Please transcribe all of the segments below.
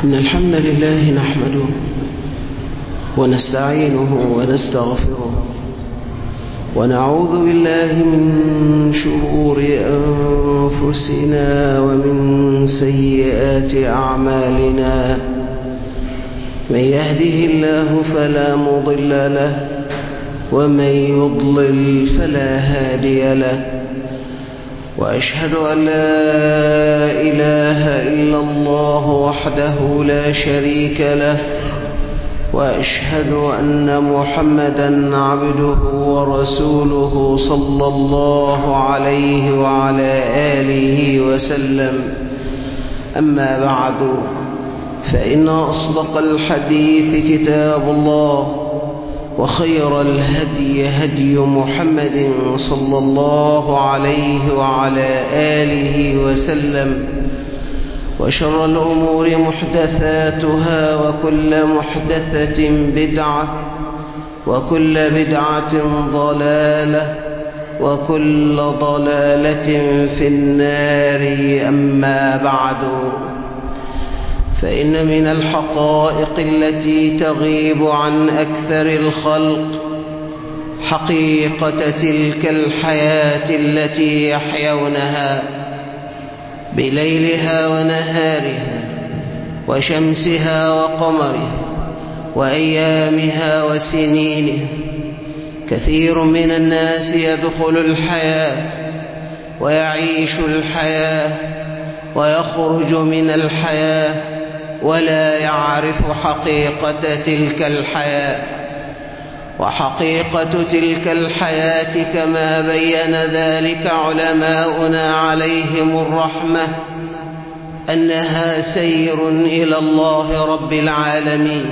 إن الحمد لله نحمده ونستعينه ونستغفره ونعوذ بالله من شرور أنفسنا ومن سيئات أعمالنا. من يهده الله فلا مضل له ومن يضلل فلا هادي له، وأشهد أن لا إله إلا الله وحده لا شريك له، وأشهد أن محمدًا عبده ورسوله صلى الله عليه وعلى آله وسلم. أما بعد، فإن أصدق الحديث كتاب الله، وخير الهدي هدي محمد صلى الله عليه وعلى آله وسلم، وشر الأمور محدثاتها، وكل محدثة بدعة، وكل بدعة ضلالة، وكل ضلالة في النار. أما بعد، فإن من الحقائق التي تغيب عن أكثر الخلق حقيقة تلك الحياة التي يحيونها بليلها ونهارها، وشمسها وقمرها، وأيامها وسنينها. كثير من الناس يدخل الحياة ويعيش الحياة ويخرج من الحياة ولا يعرف حقيقة تلك الحياة. وحقيقة تلك الحياة كما بين ذلك علماؤنا عليهم الرحمة أنها سير إلى الله رب العالمين.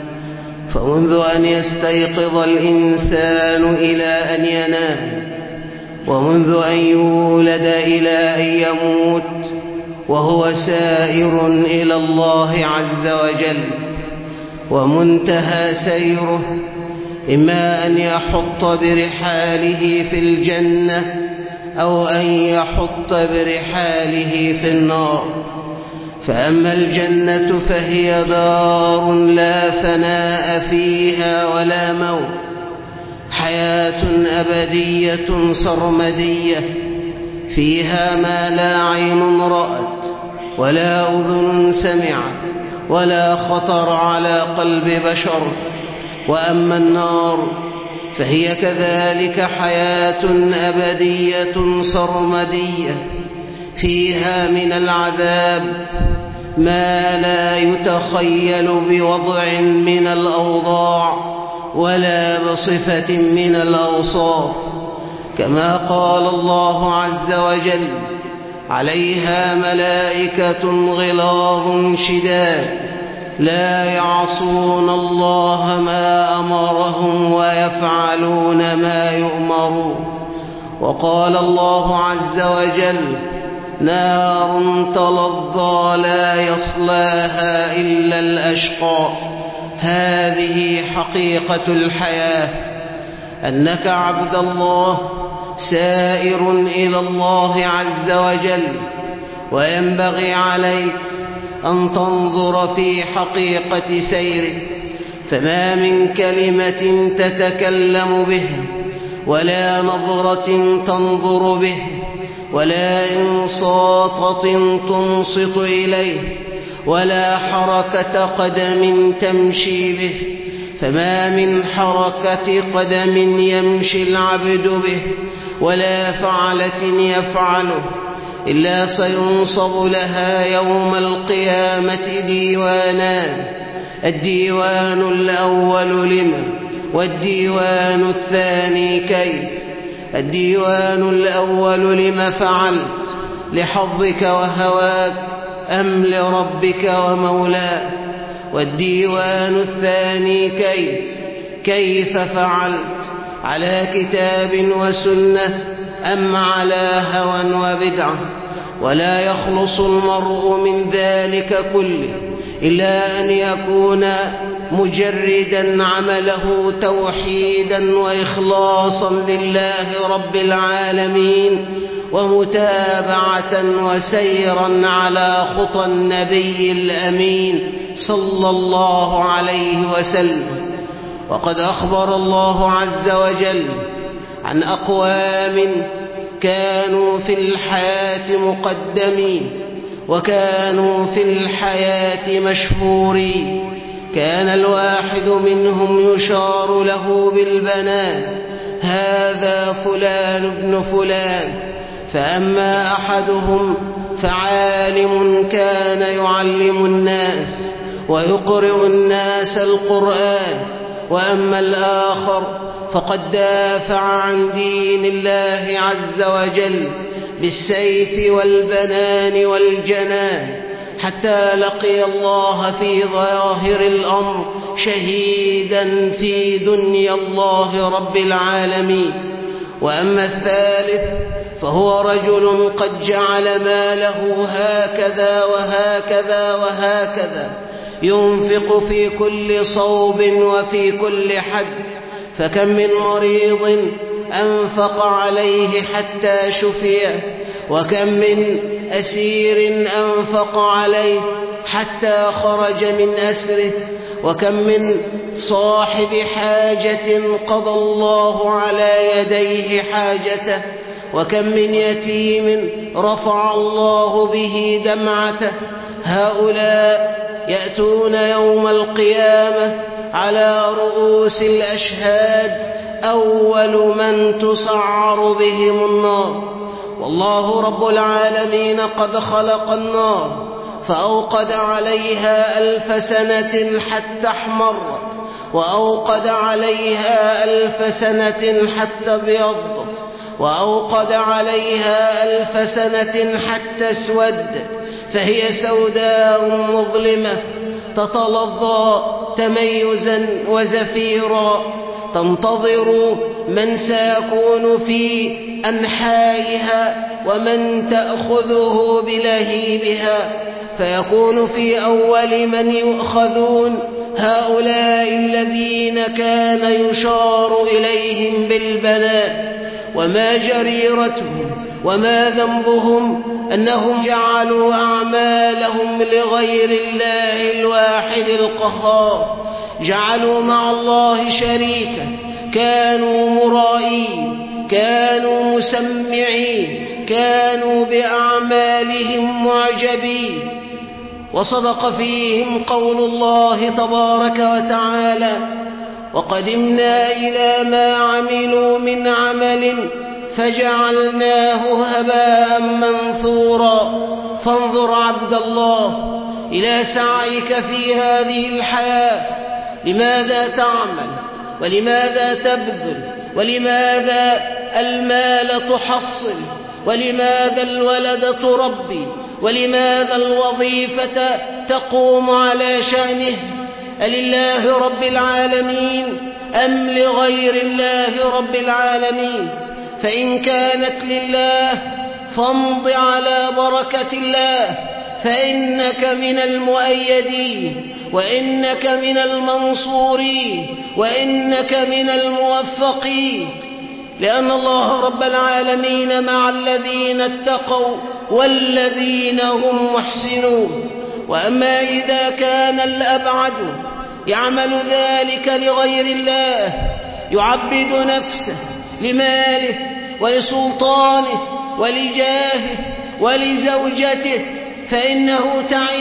فمنذ أن يستيقظ الإنسان إلى أن ينام، ومنذ أن يولد إلى أن يموت، وهو سائر إلى الله عز وجل. ومنتهى سيره إما أن يحط برحاله في الجنة، أو أن يحط برحاله في النار. فأما الجنة فهي دار لا فناء فيها ولا موت، حياة أبدية سرمدية، فيها ما لا عين رأت ولا أذن سمعت ولا خطر على قلب بشر. وأما النار فهي كذلك حياة أبدية سرمدية، فيها من العذاب ما لا يتخيل بوضع من الأوضاع ولا بصفة من الأوصاف. كما قال الله عز وجل: عليها ملائكة غلاظ شداد لا يعصون الله ما أمرهم ويفعلون ما يؤمرون. وقال الله عز وجل: نار تلظى لا يصلاها إلا الأشقى. هذه حقيقة الحياة، أنك عبد الله سائر إلى الله عز وجل، وينبغي عليك أن تنظر في حقيقة سيرك. فما من كلمة تتكلم به، ولا نظرة تنظر به، ولا إنصات تنصت إليه، ولا حركة قدم تمشي به. فما من حركة قدم يمشي العبد به، ولا فعلة يفعله، إلا سينصب لها يوم القيامة ديوانان: الديوان الأول لما، والديوان الثاني كيف. الديوان الأول: لما فعلت، لحظك وهواك أم لربك ومولاك. والديوان الثاني كيف، كيف فعلت، على كتاب وسنة أم على هوى وبدعة. ولا يخلص المرء من ذلك كله إلا أن يكون مجردا عمله توحيدا وإخلاصا لله رب العالمين، ومتابعة وسيرا على خطى النبي الأمين صلى الله عليه وسلم. وقد أخبر الله عز وجل عن أقوام كانوا في الحياة مقدمين وكانوا في الحياة مشهورين. كان الواحد منهم يشار له بالبنان: هذا فلان ابن فلان. فأما أحدهم فعالم كان يعلم الناس ويقرئ الناس القرآن، وأما الآخر فقد دافع عن دين الله عز وجل بالسيف والبنان والجنان، حتى لقي الله في ظاهر الأمر شهيدا في دنيا الله رب العالمين. وأما الثالث فهو رجل قد جعل ماله هكذا وهكذا وهكذا، ينفق في كل صوب وفي كل حد، فكم من مريض أنفق عليه حتى شفي، وكم من أسير أنفق عليه حتى خرج من أسره، وكم من صاحب حاجة قضى الله على يديه حاجته، وكم من يتيم رفع الله به دمعته. هؤلاء يأتون يوم القيامة على رؤوس الأشهاد أول من تسعر بهم النار. والله رب العالمين قد خلق النار فأوقد عليها 1000 سنة حتى احمرت، وأوقد عليها 1000 سنة حتى ابيضت، وأوقد عليها 1000 سنة حتى اسودت، فهي سوداء مظلمة تتلظى تميزا وزفيرا، تنتظر من سيكون في أنحائها ومن تأخذه بلهيبها، فيكون في أول من يؤخذون هؤلاء الذين كان يشار إليهم بالبنان. وما جريرتهم وما ذنبهم أنهم جعلوا أعمالهم لغير الله الواحد القهار، جعلوا مع الله شريكا، كانوا مرائين، كانوا مسمعين، كانوا بأعمالهم معجبين. وصدق فيهم قول الله تبارك وتعالى: وقدمنا إلى ما عملوا من عمل فجعلناه هباء منثورا. فانظر عبد الله إلى سعيك في هذه الحياة، لماذا تعمل ولماذا تبذل ولماذا المال تحصل ولماذا الولد تربي ولماذا الوظيفة تقوم على شأنه؟ ألله رب العالمين أم لغير الله رب العالمين؟ فإن كانت لله فامض على بركة الله، فإنك من المؤيدين، وإنك من المنصورين، وإنك من الموفقين، لأن الله رب العالمين مع الذين اتقوا والذين هم محسنون. وأما إذا كان الأبعد يعمل ذلك لغير الله، يعبد نفسه لماله ولسلطانه ولجاهه ولزوجته، فإنه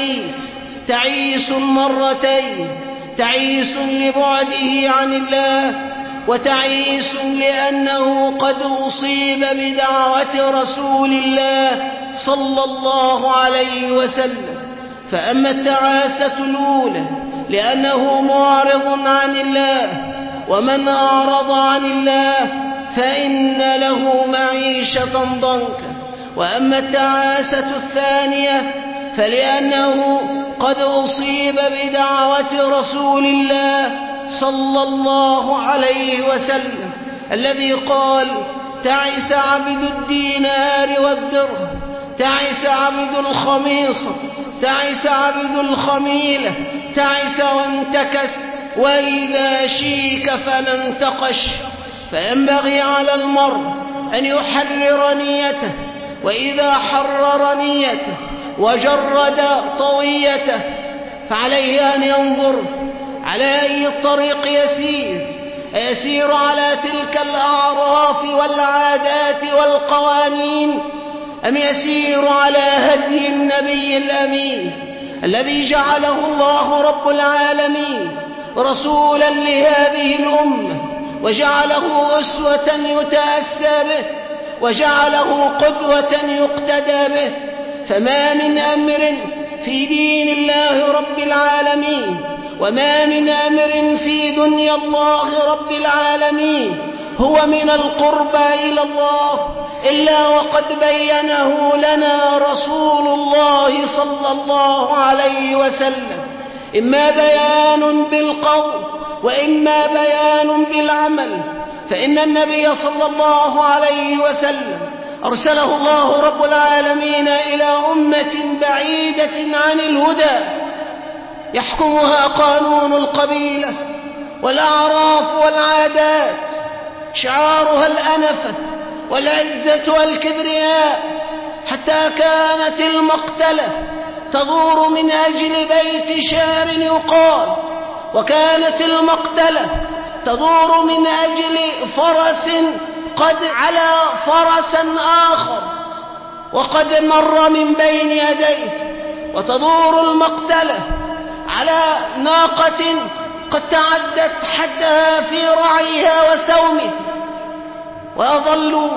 تعيس مرتين: تعيس لبعده عن الله، وتعيس لأنه قد أصيب بدعوة رسول الله صلى الله عليه وسلم. فأما التعاسة الأولى لأنه معرض عن الله، ومن أعرض عن الله فإن له معيشة ضنكا. وأما التعاسة الثانية فلأنه قد أصيب بدعوة رسول الله صلى الله عليه وسلم الذي قال: تعس عبد الدينار والدرهم، تعس عبد الخميصة، تعس عبد الخميلة، تعس وانتكس، وإذا شيك فلا انتقش. فينبغي على المرء أن يحرر نيته وإذا حرر نيته وجرد طويته فعليه أن ينظر على أي الطريق يسير على تلك الأعراف والعادات والقوانين، أم يسير على هدي النبي الأمين الذي جعله الله رب العالمين رسولا لهذه الأمة، وجعله أسوة يتأسى به، وجعله قدوة يقتدى به. فما من أمر في دين الله رب العالمين وما من أمر في دنيا الله رب العالمين هو من القربى إلى الله إلا وقد بينه لنا رسول الله صلى الله عليه وسلم، إما بيان بالقول وإما بيان بالعمل. فإن النبي صلى الله عليه وسلم أرسله الله رب العالمين إلى أمة بعيدة عن الهدى يحكمها قانون القبيلة والأعراف والعادات، شعارها الأنفة والعزة والكبرياء، حتى كانت المقتلة تدور من أجل بيت شعر يقال، وكانت المقتلة تدور من أجل فرس قد على فرس آخر وقد مر من بين يديه، وتدور المقتلة على ناقة قد تعدت حدها في رعيها وسومه، ويظل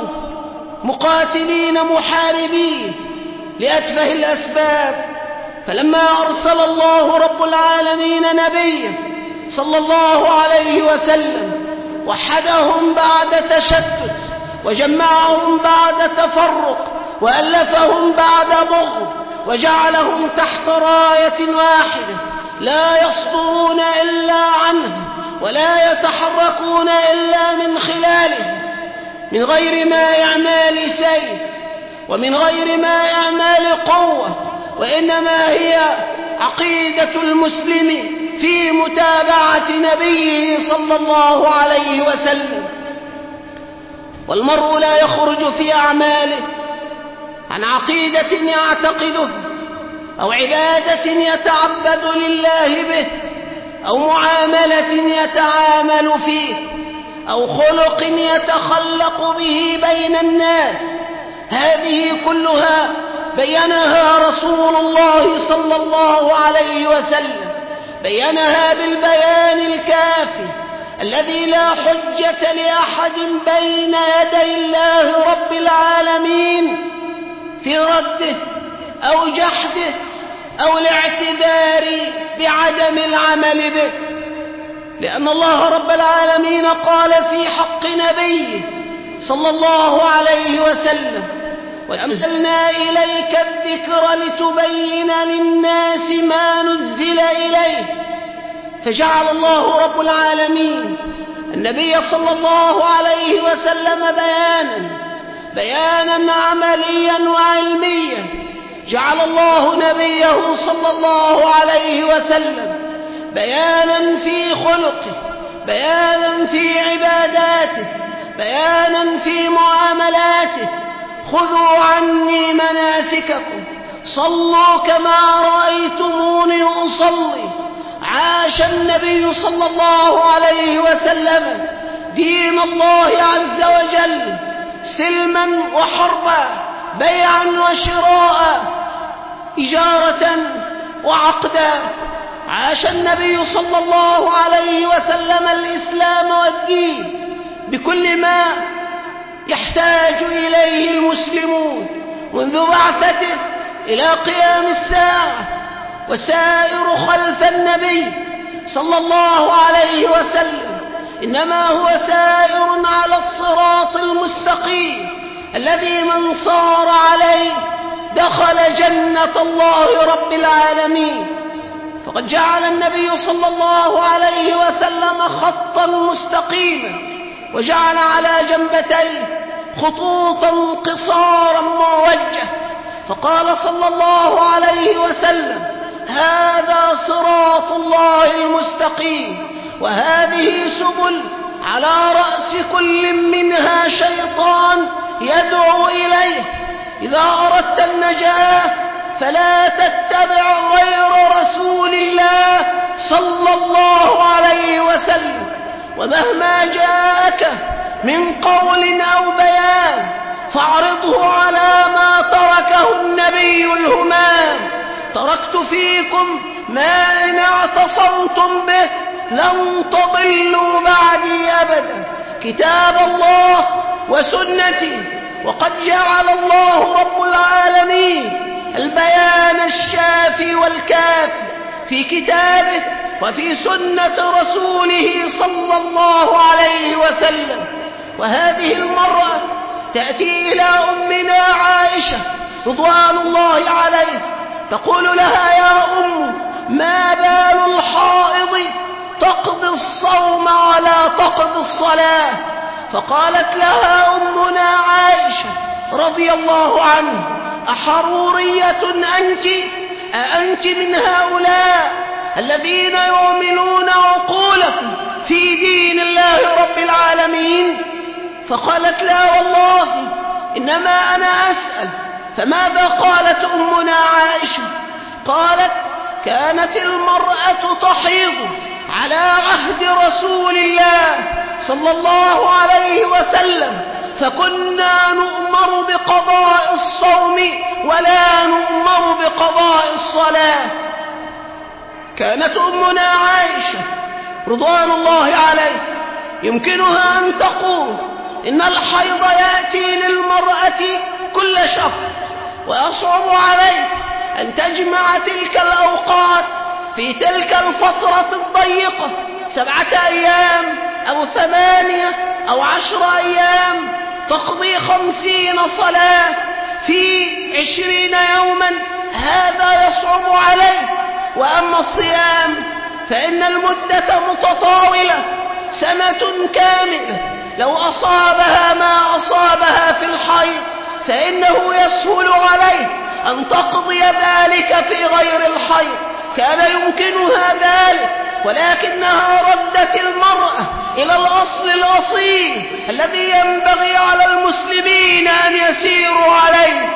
مقاتلين محاربين لأتفه الأسباب. فلما أرسل الله رب العالمين نبيه صلى الله عليه وسلم وحدهم بعد تشتت، وجمعهم بعد تفرق، وألفهم بعد بغض، وجعلهم تحت راية واحدة لا يصدرون إلا عنه ولا يتحركون إلا من خلاله، من غير ما إعمال سيف ومن غير ما إعمال قوة، وإنما هي عقيدة المسلم في متابعة نبيه صلى الله عليه وسلم. والمرء لا يخرج في أعماله عن عقيدة يعتقده أو عبادة يتعبد لله به أو معاملة يتعامل فيه أو خلق يتخلق به بين الناس. هذه كلها بينها رسول الله صلى الله عليه وسلم، بينها بالبيان الكافي الذي لا حجة لأحد بين يدي الله رب العالمين في رده أو جحده أو الاعتذار بعدم العمل به، لأن الله رب العالمين قال في حق نبيه صلى الله عليه وسلم: وأنزلنا إليك الذكر لتبين للناس ما نزل إليه. فجعل الله رب العالمين النبي صلى الله عليه وسلم بيانا عمليا وعلميا. جعل الله نبيه صلى الله عليه وسلم بيانا في خلقه، بيانا في عباداته، بيانا في معاملاته. خذوا عني مناسككم صلوا كما رأيتموني أصلي. عاش النبي صلى الله عليه وسلم دين الله عز وجل سلما وحربا، بيعا وشراء، إجارة وعقدا. عاش النبي صلى الله عليه وسلم الإسلام والدين بكل ما يحتاج إليه المسلمون منذ بعثته إلى قيام الساعة. وسائر خلف النبي صلى الله عليه وسلم إنما هو سائر على الصراط المستقيم الذي من صار عليه دخل جنة الله رب العالمين. فقد جعل النبي صلى الله عليه وسلم خطا مستقيما، وجعل على جنبتيه خطوطا قصارا موجة، فقال صلى الله عليه وسلم: هذا صراط الله المستقيم، وهذه سبل على رأس كل منها شيطان يدعو إليه. إذا أردت النجاة فلا تتبع غير رسول الله صلى الله عليه وسلم، ومهما جاءك من قول أو بيان فاعرضه على ما تركه النبي الهمام. تركت فيكم ما إن اعتصمتم به لن تضلوا بعدي أبدا، كتاب الله وسنتي. وقد جعل الله رب العالمين البيان الشافي والكافي في كتابه وفي سنة رسوله صلى الله عليه وسلم. وهذه المرأة تأتي إلى أمنا عائشة رضوان الله عليها تقول لها: يا أم، ما بال الحائض تقضي الصوم ولا تقضي الصلاة؟ فقالت لها أمنا عائشة رضي الله عنها: أحرورية أنت؟ أأنت من هؤلاء الذين يؤمنون عقولهم في دين الله رب العالمين؟ فقالت: لا والله، إنما أنا أسأل. فماذا قالت أمنا عائشة؟ قالت: كانت المرأة تحيض على عهد رسول الله صلى الله عليه وسلم، فكنا نؤمر بقضاء الصوم ولا نؤمر بقضاء الصلاة. كانت أمنا عائشة رضوان الله عليه يمكنها أن تقول إن الحيض يأتي للمرأة كل شهر، ويصعب عليه أن تجمع تلك الأوقات في تلك الفترة الضيقة 7 أيام أو 8 أو 10 أيام، تقضي 50 صلاة في 20 يوما، هذا يصعب عليه. وأما الصيام فإن المدة متطاولة 1 سنة كاملة، لو أصابها ما أصابها في الحيض فإنه يسهل عليه أن تقضي ذلك في غير الحيض، كان يمكنها ذلك، ولكنها ردت المرأة إلى الأصل الأصيل الذي ينبغي على المسلمين أن يسيروا عليه.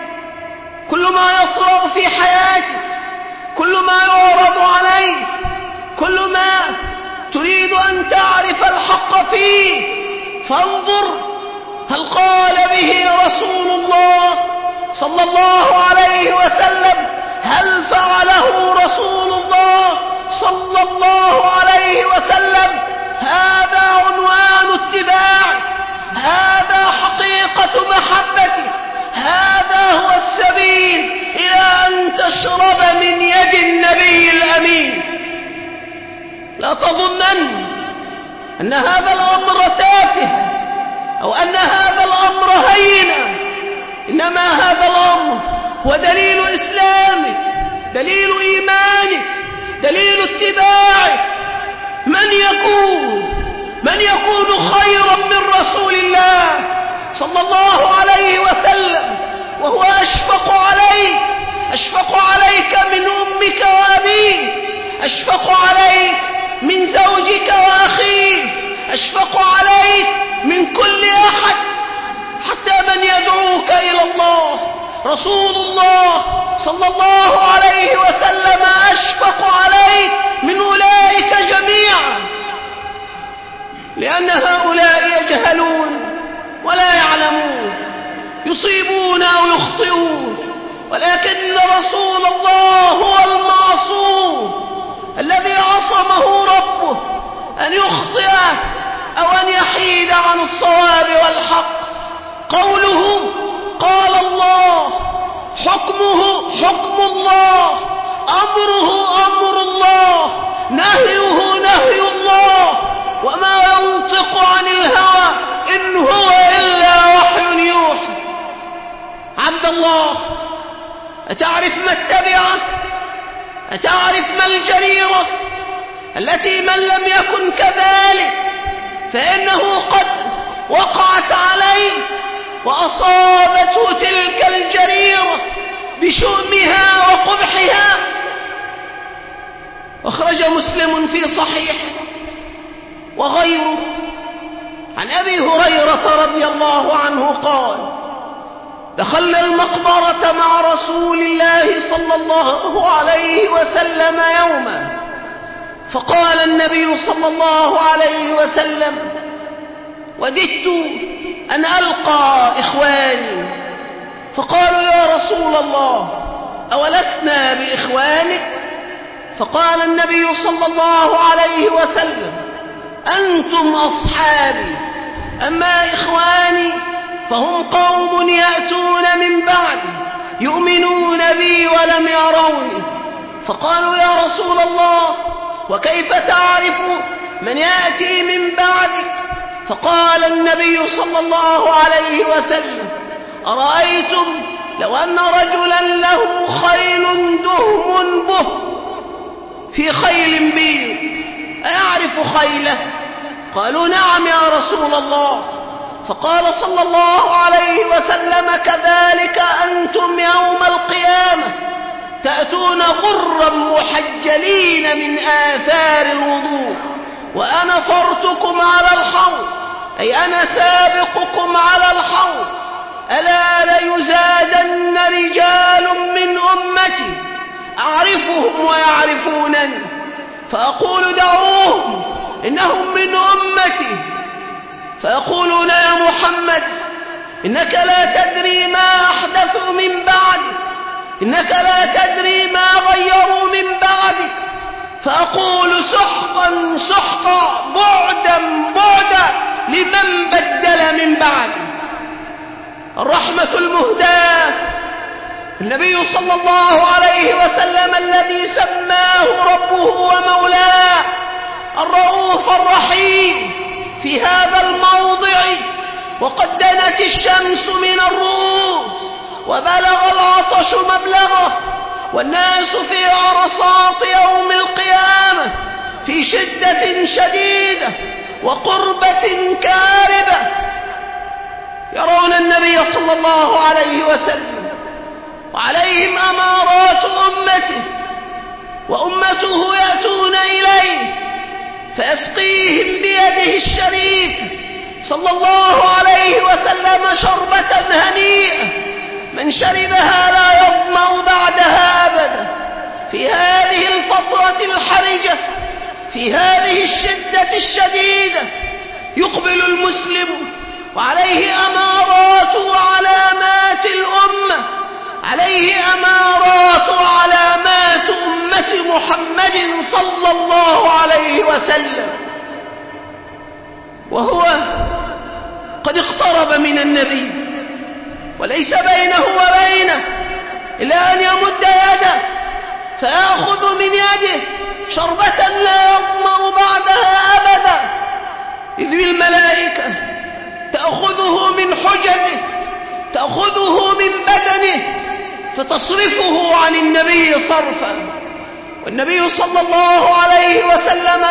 كل ما يطرأ في حياتك، كل ما يعرض عليك، كل ما تريد أن تعرف الحق فيه، فانظر هل قال به رسول الله صلى الله عليه وسلم؟ هل فعله رسول الله صلى الله عليه وسلم؟ هذا عنوان اتباع، هذا حقيقة محبته، هذا هو السبيل إلى أن تشرب من يد النبي الأمين. لا تظنن أن هذا الأمر تافه أو أن هذا الأمر هينا، إنما هذا الأمر هو دليل إسلامك، دليل إيمانك، دليل اتباعك. من يكون خيرا من رسول الله صلى الله عليه وسلم وهو أشفق عليك من أمك وأبيك، أشفق عليك من زوجك وأخيك، أشفق عليك من كل أحد، حتى من يدعوك إلى الله. رسول الله صلى الله عليه وسلم أشفق عليك من أولئك جميعا، لأن هؤلاء يجهلون ولا يعلمون، يصيبون أو يخطئون، ولكن رسول الله هو المعصوم الذي عصمه ربه أن يخطئ أو أن يحيد عن الصواب والحق. قوله قال الله، حكمه حكم الله، أمره أمر الله، نهيه نهي الله، وما ينطق عن الهوى إن هو إلا وحي يوحى. عبد الله، أتعرف ما التبعة؟ أتعرف ما الجريرة التي من لم يكن كذلك فإنه قد وقعت عليه وأصابته تلك الجريرة بشؤمها وقبحها؟ أخرج مسلم في صحيحه وغيره عن أبي هريرة رضي الله عنه قال: دخلنا المقبرة مع رسول الله صلى الله عليه وسلم يوما، فقال النبي صلى الله عليه وسلم: وددت أن ألقى إخواني. فقالوا: يا رسول الله، أولسنا بإخوانك؟ فقال النبي صلى الله عليه وسلم: أنتم أصحابي، أما إخواني فهم قوم يأتون من بعدي يؤمنون بي ولم يروني. فقالوا: يا رسول الله، وكيف تعرف من يأتي من بعدك؟ فقال النبي صلى الله عليه وسلم: أرأيتم لو أن رجلا له خيل دهم به في خيل بيض، أيعرف خيله؟ قالوا: نعم يا رسول الله. فقال صلى الله عليه وسلم: كذلك أنتم يوم القيامة تأتون غرا محجلين من آثار الوضوء، وأنا فرتكم على الحوض، أي أنا سابقكم على الحوض. ألا ليزادن رجال من أمتي أعرفهم ويعرفونني، فأقول: دعوهم إنهم من أمتي. فيقولون: يا محمد، إنك لا تدري ما أحدثوا من بعدك، إنك لا تدري ما غيروا من بعدك. فأقول: سحقا سحقا، بعدا بعدا لمن بدل من بعدي. الرحمة المهداة النبي صلى الله عليه وسلم الذي سماه ربه ومولاه الرؤوف الرحيم في هذا الموضع، وقد دنت الشمس من الرؤوس وبلغ العطش مبلغه، والناس في عرصات يوم القيامة في شدة شديدة وقربة كاربة، يرون النبي صلى الله عليه وسلم وعليهم أمارات أمته، وأمته يأتون إليه فيسقيهم بيده الشريف صلى الله عليه وسلم شربة هنيئة من شربها لا يظمأ بعدها أبدا. في هذه الفترة الحرجة، في هذه الشدة الشديدة، يقبل المسلم وعليه أمارات وعلامات الأمة، عليه أمارات وعلامات أمة محمد صلى الله عليه وسلم، وهو قد اقترب من النبي وليس بينه وبينه إلا أن يمد يده فيأخذ من يده شربة لا يظمأ بعدها أبدا، إذ بالملائكة تأخذه من حجته، تأخذه من بدنه فتصرفه عن النبي صرفا، والنبي صلى الله عليه وسلم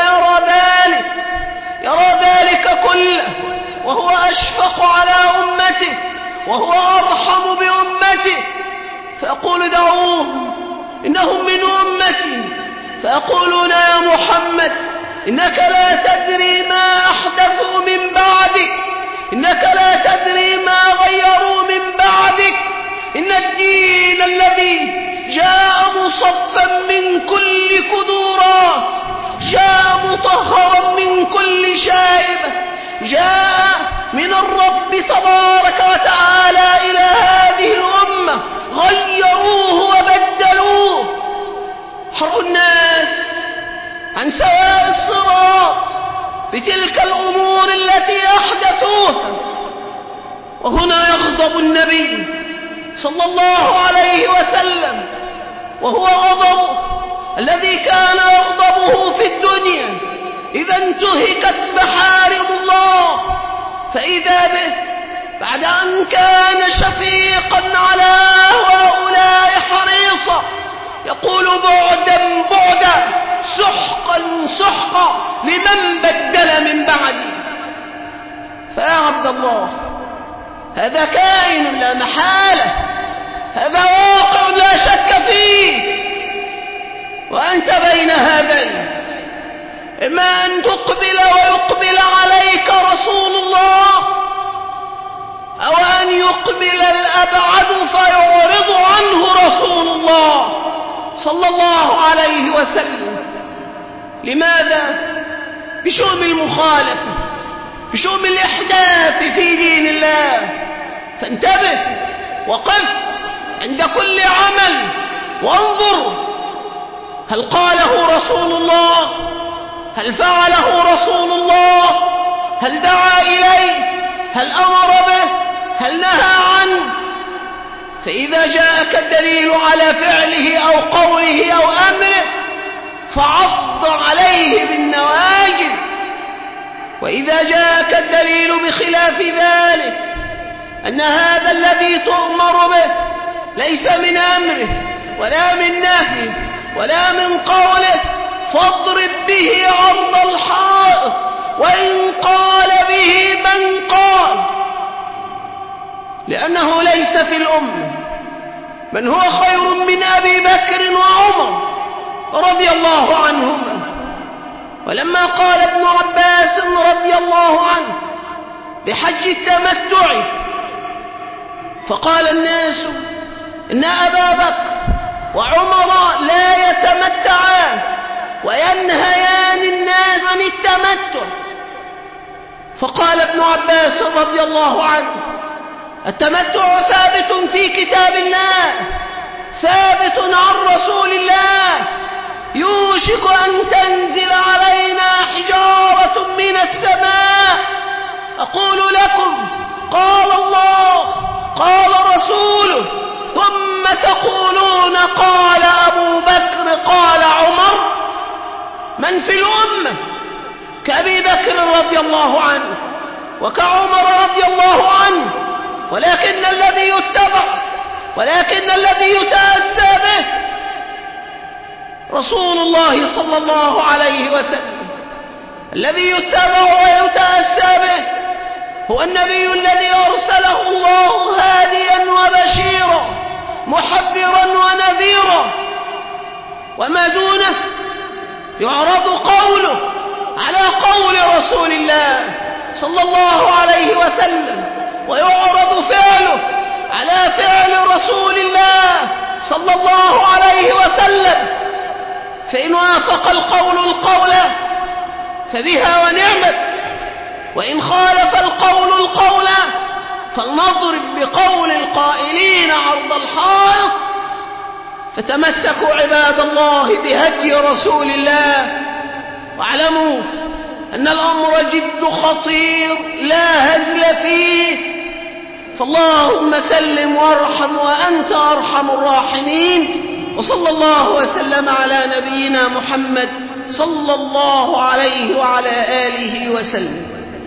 يرى ذلك كله، وهو أشفق على أمته وهو أرحم بأمته، فيقول: دعوهم إنهم من أمتي. فيقولون: يا محمد، إنك لا تدري ما أحدثوا من بعدك، إنك لا تدري ما غيروا من بعدك، إن الدين الذي جاء مصفا من كل كدورات، جاء مطهرا من كل شائبة، جاء من الرب تبارك وتعالى إلى هذه الأمة، غيروه وبدلوه، حروا الناس عن سواء الصراط بتلك الأمور التي أحدثوها. وهنا يغضب النبي صلى الله عليه وسلم، وهو غضبه الذي كان يغضبه في الدنيا إذا انتهكت محارم الله، فإذا به بعد أن كان شفيقا على هؤلاء حريصا يقول: بعدا بعدا، سحقا سحقا لمن بدل من بعدي. فيا عبد الله، هذا كائن لا محالة، هذا واقع لا شك فيه، وأنت بين هذين، إما أن تقبل ويقبل عليك رسول الله، أو أن يقبل يقبل الأبعد فيعرض عنه رسول الله صلى الله عليه وسلم. لماذا؟ بشؤم المخالفة، بشؤم الإحداث في دين الله. فانتبه وقف عند كل عمل وانظر، هل قاله رسول الله؟ هل فعله رسول الله؟ هل دعا إليه؟ هل أمر به؟ هل نهى عنه؟ فإذا جاءك الدليل على فعله أو قوله أو أمره فعض عليه بالنواجذ، وإذا جاءك الدليل بخلاف ذلك أن هذا الذي تؤمر به ليس من أمره ولا من نهيه ولا من قوله فاضرب به عرض الحائط، وإن قال به من قال، لأنه ليس في الأمة من هو خير من أبي بكر وعمر رضي الله عنهما. ولما قال ابن عباس رضي الله عنه بحج التمتع فقال الناس إن أبا بكر وعمر لا يتمتعان وينهيان الناس عن التمتع، فقال ابن عباس رضي الله عنه التمتع ثابت في كتاب الله، ثابت عن رسول الله، يوشك أن تنزل علينا حجارة من السماء. أقول لكم قال الله قال رسوله، ثم تقولون قال أبو بكر قال عمر. من في الأمة كأبي بكر رضي الله عنه وكعمر رضي الله عنه، ولكن الذي يتبع ولكن الذي يتأسى به رسول الله صلى الله عليه وسلم. الذي يتبع ويتأسى به هو النبي الذي أرسله الله هاديا وبشيرا محذرا ونذيرا، وما دونه يعرض قوله على قول رسول الله صلى الله عليه وسلم، ويعرض فعله على فعل رسول الله صلى الله عليه وسلم. فإن وافق القول القول فبها ونعمت، وإن خالف القول القول فلنضرب بقول القائلين عرض الحائط. فتمسكوا عباد الله بهدي رسول الله، واعلموا أن الأمر جد خطير لا هزل فيه، فاللهم سلم وارحم وأنت أرحم الراحمين. وصلى الله وسلم على نبينا محمد صلى الله عليه وعلى آله وسلم.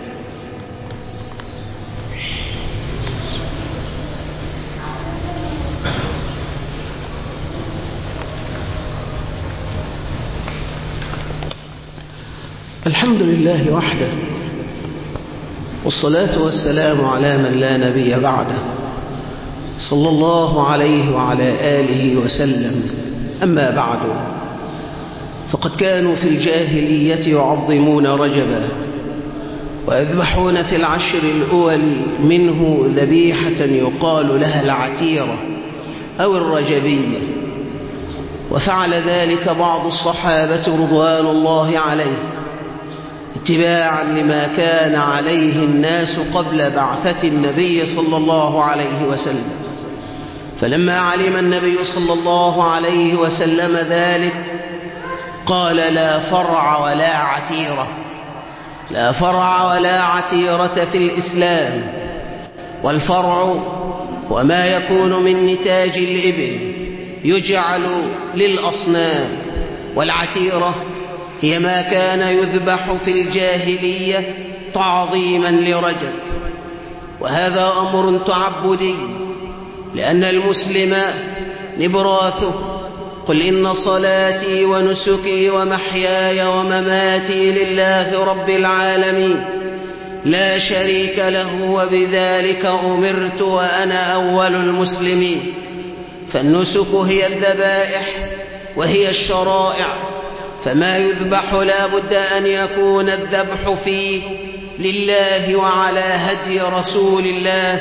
الحمد لله وحده، والصلاة والسلام على من لا نبي بعده، صلى الله عليه وعلى آله وسلم. أما بعد، فقد كانوا في الجاهلية يعظمون رجبا ويذبحون في العشر الأول منه ذبيحة يقال لها العتيرة أو الرجبية، وفعل ذلك بعض الصحابة رضوان الله عليه اتباعا لما كان عليه الناس قبل بعثة النبي صلى الله عليه وسلم. فلما علم النبي صلى الله عليه وسلم ذلك قال لا فرع ولا عتيرة، لا فرع ولا عتيرة في الإسلام. والفرع وما يكون من نتاج الإبل يجعل للأصنام، والعتيرة هي ما كان يذبح في الجاهلية تعظيما لرجب. وهذا أمر تعبدي، لأن المسلم نبراثه. قل إن صلاتي ونسكي ومحياي ومماتي لله رب العالمين لا شريك له وبذلك أمرت وأنا أول المسلمين. فالنسك هي الذبائح وهي الشرائع، فما يذبح لا بد أن يكون الذبح فيه لله وعلى هدي رسول الله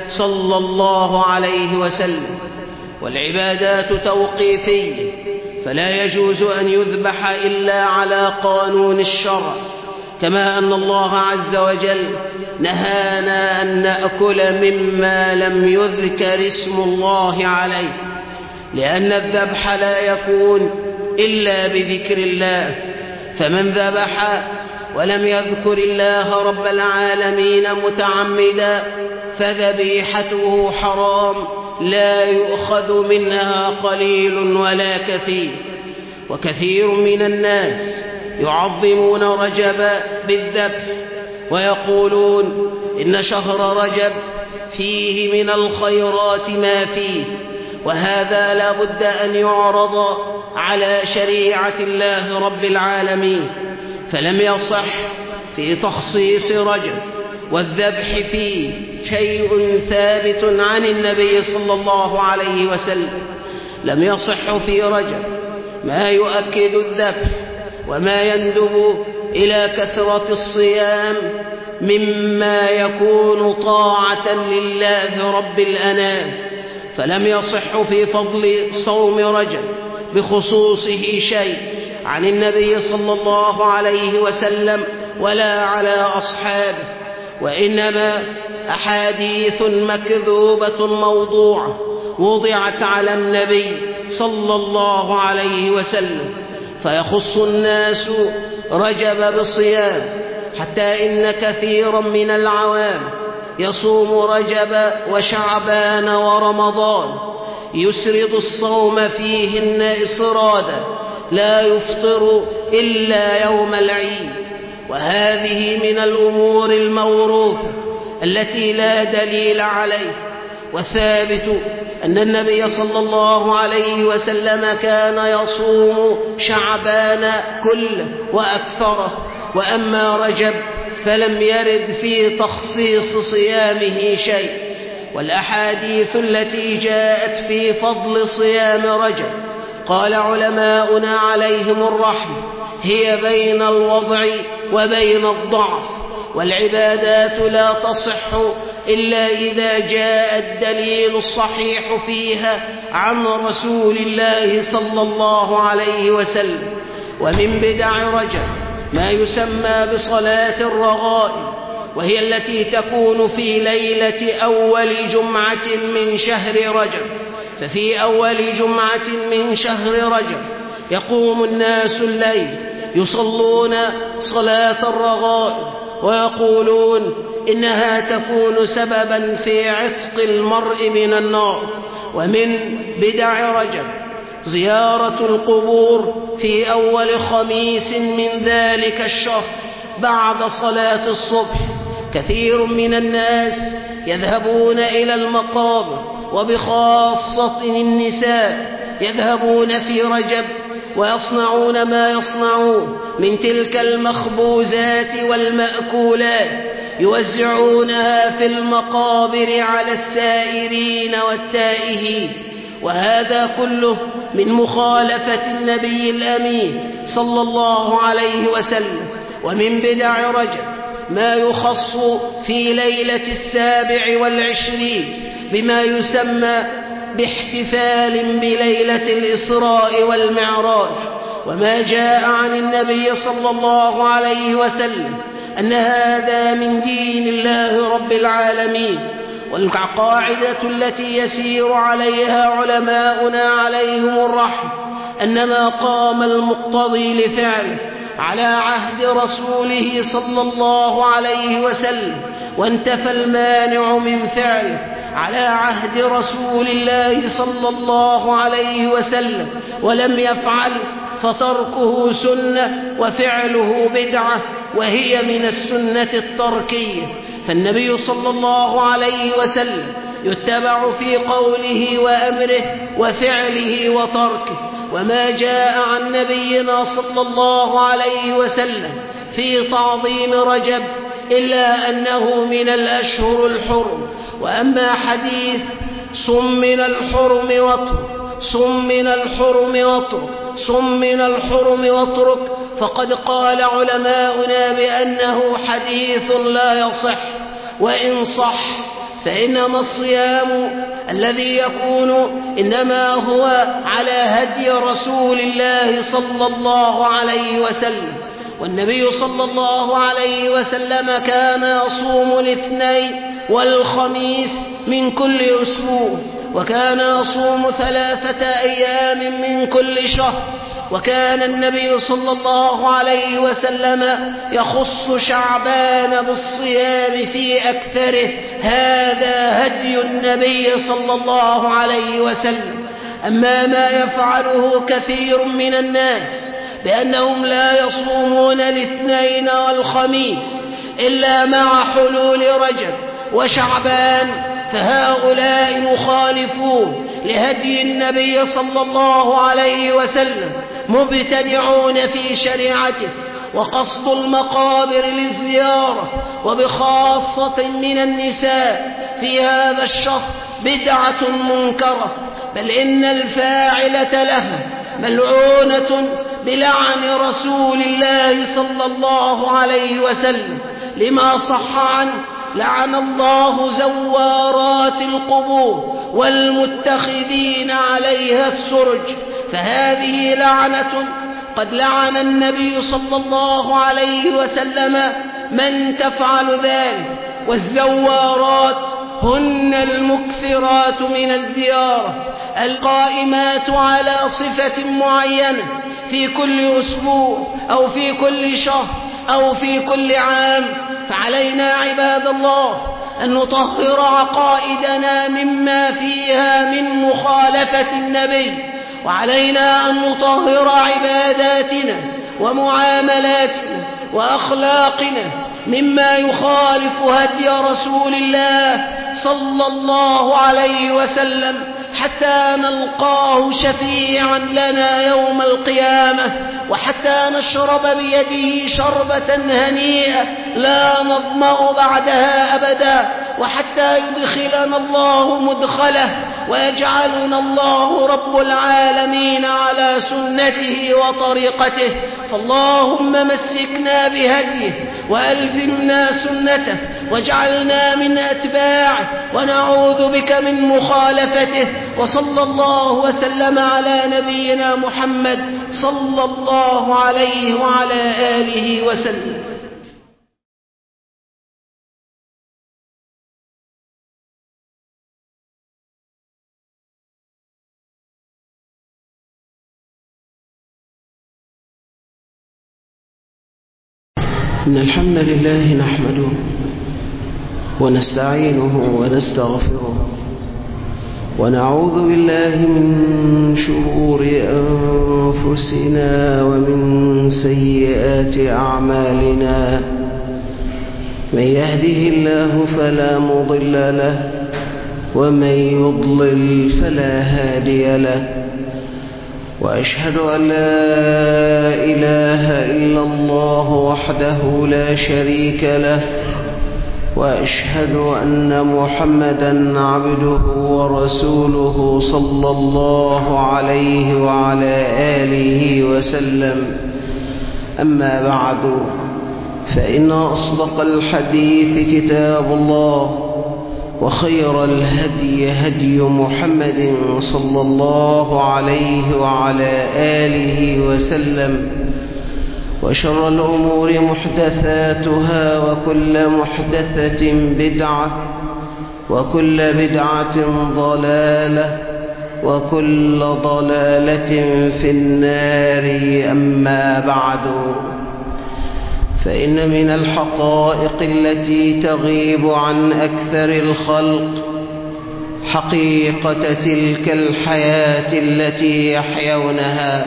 صلى الله عليه وسلم. والعبادات توقيفية، فلا يجوز أن يذبح إلا على قانون الشرع، كما أن الله عز وجل نهانا أن نأكل مما لم يذكر اسم الله عليه، لأن الذبح لا يكون إلا بذكر الله، فمن ذبح ولم يذكر الله رب العالمين متعمدا فذبيحته حرام، لا يؤخذ منها قليل ولا كثير. وكثير من الناس يعظمون رجب بالذبح ويقولون إن شهر رجب فيه من الخيرات ما فيه، وهذا لا بد أن يعرض على شريعة الله رب العالمين. فلم يصح في تخصيص رجب والذبح فيه شيء ثابت عن النبي صلى الله عليه وسلم. لم يصح في رجب ما يؤكد الذبح وما يندب إلى كثرة الصيام مما يكون طاعة لله رب الأنام. فلم يصح في فضل صوم رجب بخصوصه شيء عن النبي صلى الله عليه وسلم ولا على أصحابه، وإنما أحاديث مكذوبة موضوعة وضعت على النبي صلى الله عليه وسلم، فيخص الناس رجب بالصيام، حتى إن كثيرا من العوام يصوم رجب وشعبان ورمضان، يسرد الصوم فيهن إسرادا، لا يفطر إلا يوم العيد. وهذه من الأمور الموروثة التي لا دليل عليه. والثابت أن النبي صلى الله عليه وسلم كان يصوم شعبان كله وأكثره، وأما رجب فلم يرد في تخصيص صيامه شيء. والأحاديث التي جاءت في فضل صيام رجب قال علماؤنا عليهم الرحمة هي بين الوضع وبين الضعف، والعبادات لا تصح إلا إذا جاء الدليل الصحيح فيها عن رسول الله صلى الله عليه وسلم. ومن بدع رجب ما يسمى بصلاة الرغائب، وهي التي تكون في ليلة أول جمعة من شهر رجب. ففي أول جمعة من شهر رجب يقوم الناس الليل يصلون صلاة الرغائب ويقولون إنها تكون سببا في عتق المرء من النار. ومن بدع رجب زيارة القبور في أول خميس من ذلك الشهر بعد صلاة الصبح. كثير من الناس يذهبون إلى المقابر، وبخاصة النساء يذهبون في رجب ويصنعون ما يصنعون من تلك المخبوزات والمأكولات، يوزعونها في المقابر على السائرين والتائهين. وهذا كله من مخالفة النبي الأمين صلى الله عليه وسلم. ومن بدع رجب ما يخص في ليلة 27 بما يسمى باحتفال بليلة الإسراء والمعراج، وما جاء عن النبي صلى الله عليه وسلم أن هذا من دين الله رب العالمين. والقاعدة التي يسير عليها علماؤنا عليهم الرحمة أن ما قام المقتضي لفعله على عهد رسوله صلى الله عليه وسلم وانتفى المانع من فعله على عهد رسول الله صلى الله عليه وسلم ولم يفعل، فتركه سنة وفعله بدعة، وهي من السنة التركية. فالنبي صلى الله عليه وسلم يتبع في قوله وأمره وفعله وتركه. وما جاء عن نبينا صلى الله عليه وسلم في تعظيم رجب إلا أنه من الأشهر الحرم. وأما حديث صم من الحرم واترك، صم من الحرم واترك، صم من الحرم واترك، فقد قال علماؤنا بأنه حديث لا يصح، وإن صح فإنما الصيام الذي يكون إنما هو على هدي رسول الله صلى الله عليه وسلم. والنبي صلى الله عليه وسلم كان يصوم الاثنين والخميس من كل أسبوع، وكان يصوم 3 أيام من كل شهر. وكان النبي صلى الله عليه وسلم يخص شعبان بالصيام في أكثره. هذا هدي النبي صلى الله عليه وسلم. أما ما يفعله كثير من الناس بأنهم لا يصومون الاثنين والخميس إلا مع حلول رجب وشعبان، فهؤلاء مخالفون لهدي النبي صلى الله عليه وسلم، مبتدعون في شريعته. وقصد المقابر للزيارة وبخاصة من النساء في هذا الشهر بدعة منكرة، بل إن الفاعلة لها ملعونة بلعن رسول الله صلى الله عليه وسلم، لما صح عنه: لعن الله زوارات القبور والمتخذين عليها السرج. فهذه لعنة قد لعن النبي صلى الله عليه وسلم من تفعل ذلك. والزوارات هن المكثرات من الزيارة، القائمات على صفة معينة في كل أسبوع أو في كل شهر أو في كل عام. فعلينا عباد الله أن نطهر عقائدنا مما فيها من مخالفة النبي، وعلينا أن نطهر عباداتنا ومعاملاتنا وأخلاقنا مما يخالف هدي رسول الله صلى الله عليه وسلم، حتى نلقاه شفيعا لنا يوم القيامة، وحتى نشرب بيده شربة هنيئة لا نظمأ بعدها أبدا، وحتى يدخلنا الله مدخله ويجعلنا الله رب العالمين على سنته وطريقته. فاللهم مسكنا بهديه وألزمنا سنته واجعلنا من أتباعه، ونعوذ بك من مخالفته. وصلى الله وسلم على نبينا محمد صلى الله عليه وعلى آله وسلم. إن الحمد لله نحمده ونستعينه ونستغفره، ونعوذ بالله من شرور أنفسنا ومن سيئات أعمالنا. من يهده الله فلا مضل له، ومن يضلل فلا هادي له. وأشهد أن لا إله إلا الله وحده لا شريك له، وأشهد أن محمدًا عبده ورسوله صلى الله عليه وعلى آله وسلم. أما بعد، فإن أصدق الحديث كتاب الله، وخير الهدي هدي محمد صلى الله عليه وعلى آله وسلم. وشر الأمور محدثاتها، وكل محدثة بدعة، وكل بدعة ضلالة، وكل ضلالة في النار. أما بعد، فإن من الحقائق التي تغيب عن أكثر الخلق حقيقة تلك الحياة التي يحيونها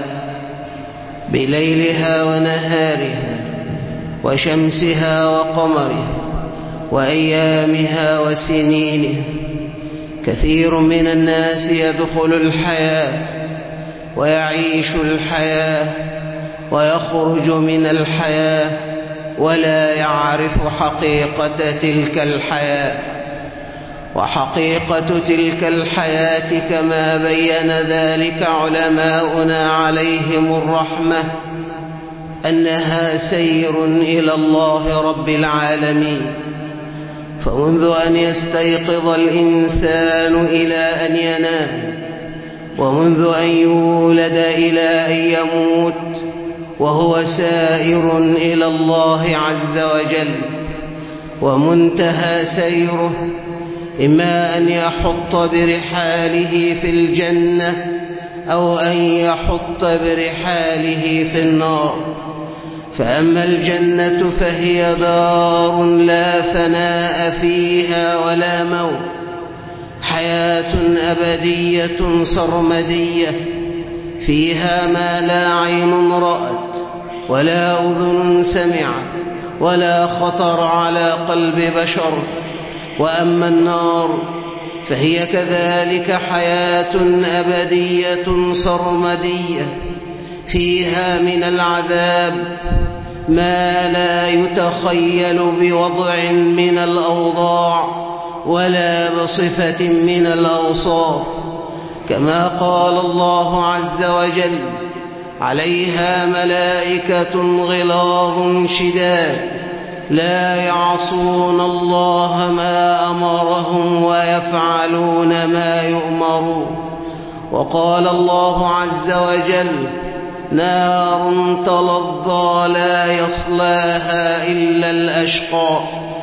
بليلها ونهارها، وشمسها وقمرها، وأيامها وسنينها. كثير من الناس يدخل الحياة ويعيش الحياة ويخرج من الحياة ولا يعرف حقيقة تلك الحياة. وحقيقة تلك الحياة كما بين ذلك علماؤنا عليهم الرحمة أنها سير إلى الله رب العالمين. فمنذ أن يستيقظ الإنسان إلى أن ينام، ومنذ أن يولد إلى أن يموت، وهو سائر إلى الله عز وجل، ومنتهى سيره إما أن يحط برحاله في الجنة أو أن يحط برحاله في النار. فأما الجنة فهي دار لا فناء فيها ولا موت، حياة أبدية سرمدية فيها ما لا عين رأت ولا أذن سمعت ولا خطر على قلب بشر. وأما النار فهي كذلك حياة أبدية سرمدية فيها من العذاب ما لا يتخيل بوضع من الأوضاع ولا بصفة من الأوصاف، كما قال الله عز وجل: عليها ملائكة غلاظ شداد لا يعصون الله ما أمرهم ويفعلون ما يؤمرون. وقال الله عز وجل: نار تلظى لا يصلاها إلا الأشقى.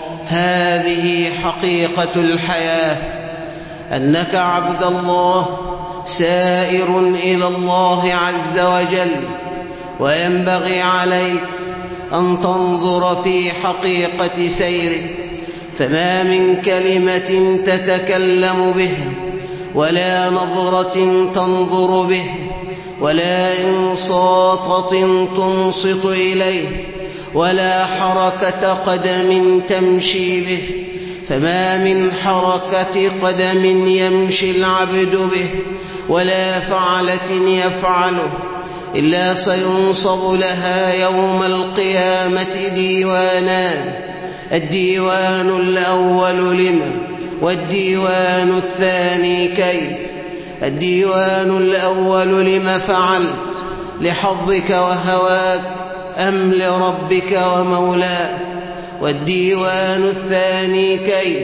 هذه حقيقة الحياة، أنك عبد الله سائر إلى الله عز وجل، وينبغي عليك أن تنظر في حقيقة سيرك، فما من كلمة تتكلم به، ولا نظرة تنظر به، ولا إنصات تنصت إليه، ولا حركة قدم تمشي به، فما من حركة قدم يمشي العبد به ولا فعلة يفعله إلا سينصب لها يوم القيامة ديوانان: الديوان الأول لما، والديوان الثاني كيف. الديوان الأول لما فعلت، لحظك وهواك أم لربك ومولاك؟ والديوان الثاني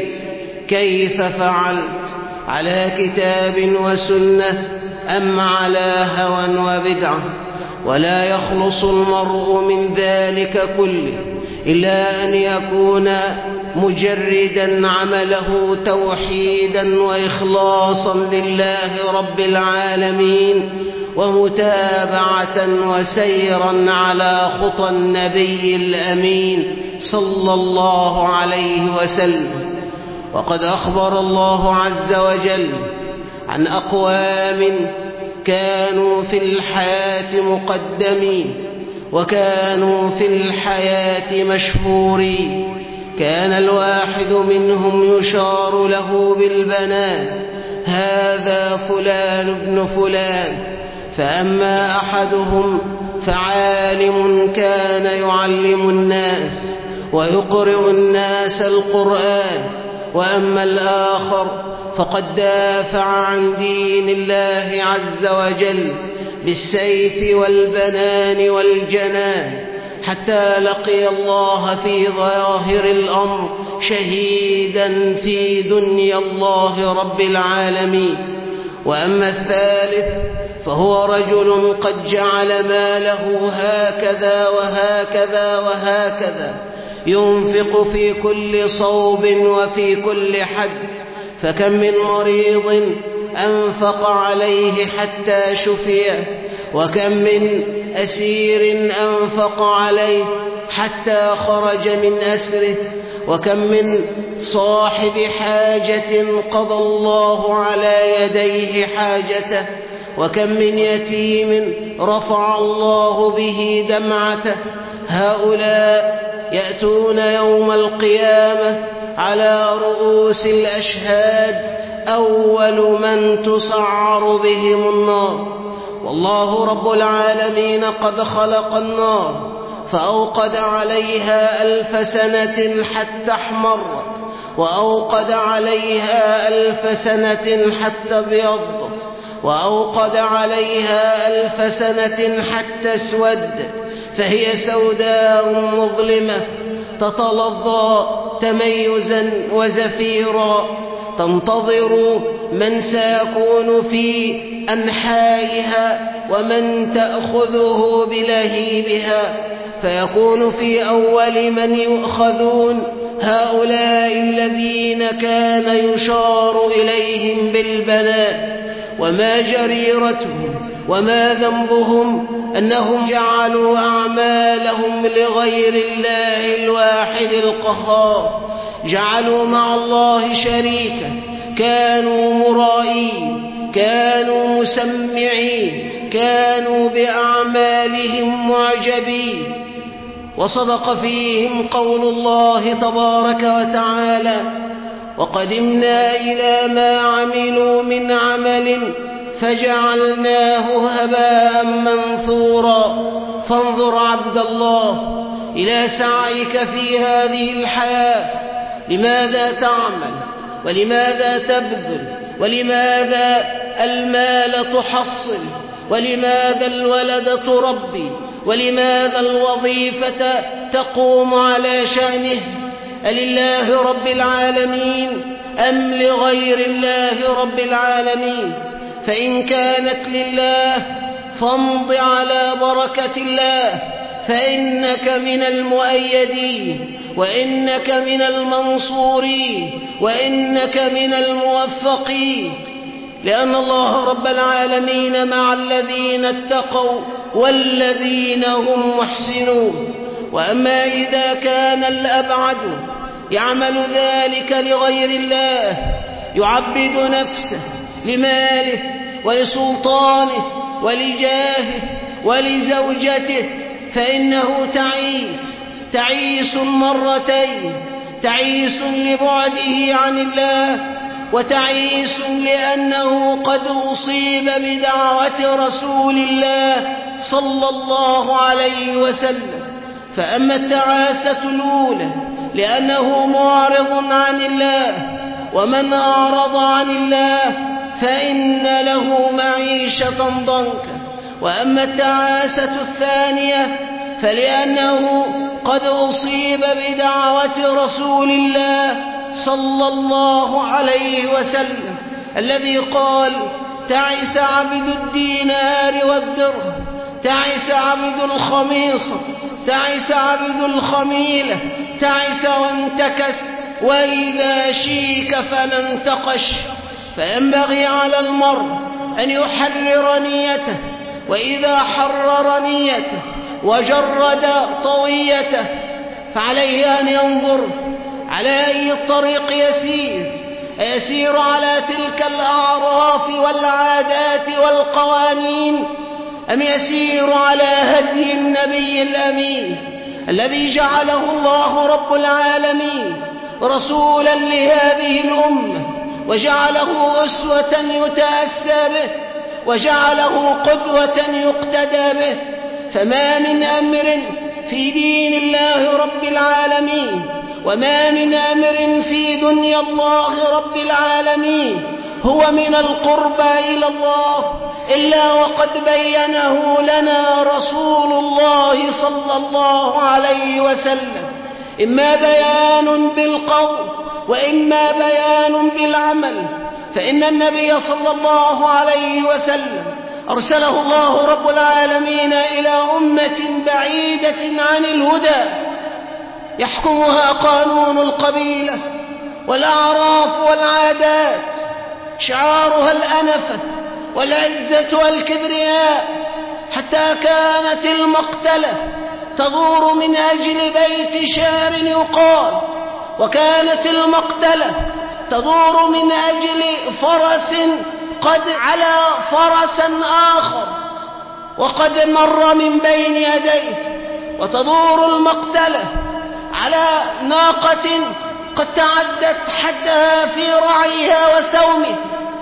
كيف فعلت، على كتاب وسنة أم على هوى وبدعة؟ ولا يخلص المرء من ذلك كله إلا أن يكون مجردا عمله توحيدا وإخلاصا لله رب العالمين، ومتابعة وسيرا على خطى النبي الأمين صلى الله عليه وسلم. وقد أخبر الله عز وجل عن أقوام كانوا في الحياة مقدمين، وكانوا في الحياة مشهورين. كان الواحد منهم يشار له بالبنان: هذا فلان ابن فلان. فأما أحدهم فعالم كان يعلم الناس ويقرئ الناس القرآن، وأما الآخر فقد دافع عن دين الله عز وجل بالسيف والبنان والجنان، حتى لقي الله في ظاهر الأمر شهيدا في دنيا الله رب العالمين. وأما الثالث فهو رجل قد جعل ماله هكذا وهكذا وهكذا، ينفق في كل صوب وفي كل حد، فكم من مريض أنفق عليه حتى شفي، وكم من أسير أنفق عليه حتى خرج من أسره، وكم من صاحب حاجة قضى الله على يديه حاجته، وكم من يتيم رفع الله به دمعته. هؤلاء يأتون يوم القيامة على رؤوس الأشهاد أول من تسعر بهم النار. والله رب العالمين قد خلق النار فأوقد عليها 1000 سنة حتى احمرت، وأوقد عليها 1000 سنة حتى ابيضت، وأوقد عليها 1000 سنة حتى اسودت، فهي سوداء مظلمة تتلظى تميزا وزفيرا، تنتظر من سيكون في أنحائها ومن تأخذه بلهيبها، فيكون في أول من يؤخذون هؤلاء الذين كان يشار إليهم بالبلاء، وما جريرتهم وما ذنبهم أنهم جعلوا أعمالهم لغير الله الواحد القهار، جعلوا مع الله شريكا، كانوا مرائين، كانوا مسمعين، كانوا بأعمالهم معجبين. وصدق فيهم قول الله تبارك وتعالى: وقدمنا إلى ما عملوا من عمل فجعلناه هباء منثورا. فانظر عبد الله إلى سعيك في هذه الحياة، لماذا تعمل ولماذا تبذل ولماذا المال تحصل ولماذا الولد تربي ولماذا الوظيفة تقوم على شأنه؟ ألله رب العالمين أم لغير الله رب العالمين؟ فإن كانت لله فامض على بركة الله، فإنك من المؤيدين، وإنك من المنصورين، وإنك من الموفقين، لأن الله رب العالمين مع الذين اتقوا والذين هم محسنون. وأما إذا كان الأبعد يعمل ذلك لغير الله، يعبد نفسه لماله ولسلطانه ولجاهه ولزوجته، فإنه تعيس مرتين: تعيس لبعده عن الله، وتعيس لأنه قد أصيب بدعوة رسول الله صلى الله عليه وسلم. فأما التعاسة الأولى لأنه معرض عن الله، ومن أعرض عن الله فإن له معيشة ضنكا. وأما التعاسة الثانية فلأنه قد أصيب بدعوة رسول الله صلى الله عليه وسلم الذي قال: تعس عبد الدينار والدرهم، تعس عبد الخميصة، تعس عبد الخميلة، تعس وانتكس، وإذا شيك فلا انتقش. فينبغي على المرء أن يحرر نيته، وإذا حرر نيته وجرد طويته فعليه أن ينظر على أي الطريق يسير على تلك الأعراف والعادات والقوانين، أم يسير على هدي النبي الأمين الذي جعله الله رب العالمين رسولا لهذه الأمة، وجعله أسوة يتأسى به، وجعله قدوة يقتدى به. فما من أمر في دين الله رب العالمين، وما من أمر في دنيا الله رب العالمين هو من القربى إلى الله إلا وقد بينه لنا رسول الله صلى الله عليه وسلم، إما بيان بالقول وإما بيان بالعمل. فإن النبي صلى الله عليه وسلم أرسله الله رب العالمين إلى أمة بعيدة عن الهدى، يحكمها قانون القبيلة والأعراف والعادات، شعارها الأنفة والعزة والكبرياء، حتى كانت المقتلة تدور من أجل بيت شعر يقال، وكانت المقتلة تدور من أجل فرس قد على فرس آخر وقد مر من بين يديه، وتدور المقتلة على ناقة قد تعدت حدها في رعيها وسومه،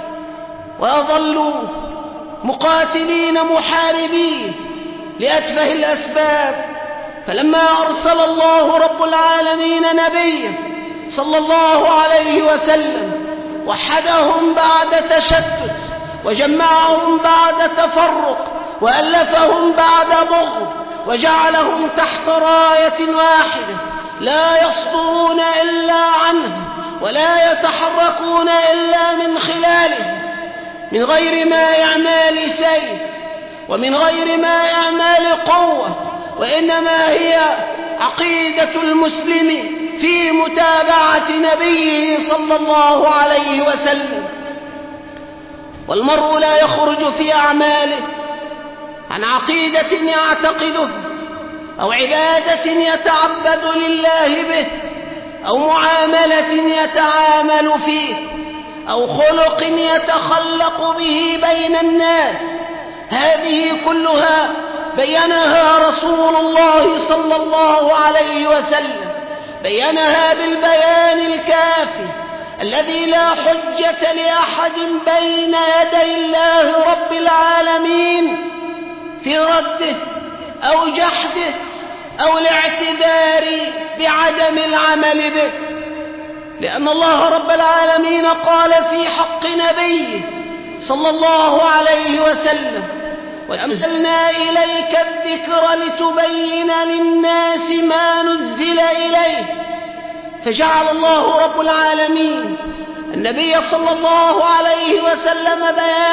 ويظل مقاتلين محاربين لأتفه الأسباب. فلما أرسل الله رب العالمين نبيه صلى الله عليه وسلم وحدهم بعد تشتت، وجمعهم بعد تفرق، وألفهم بعد بغض، وجعلهم تحت راية واحدة لا يصدرون إلا عنه ولا يتحركون إلا من خلاله، من غير ما إعمال سيف ومن غير ما إعمال قوة، وإنما هي عقيدة المسلم في متابعة نبيه صلى الله عليه وسلم. والمرء لا يخرج في أعماله عن عقيدة يعتقده أو عبادة يتعبد لله به أو معاملة يتعامل فيه أو خلق يتخلق به بين الناس. هذه كلها بينها رسول الله صلى الله عليه وسلم، بينها بالبيان الكافي الذي لا حجة لأحد بين يدي الله رب العالمين في رده أو جحده أو الاعتذار بعدم العمل به، لأن الله رب العالمين قال في حق نبيه صلى الله عليه وسلم: وأنزلنا إليك الذكر لتبين للناس ما نزل إليه. فجعل الله رب العالمين النبي صلى الله عليه وسلم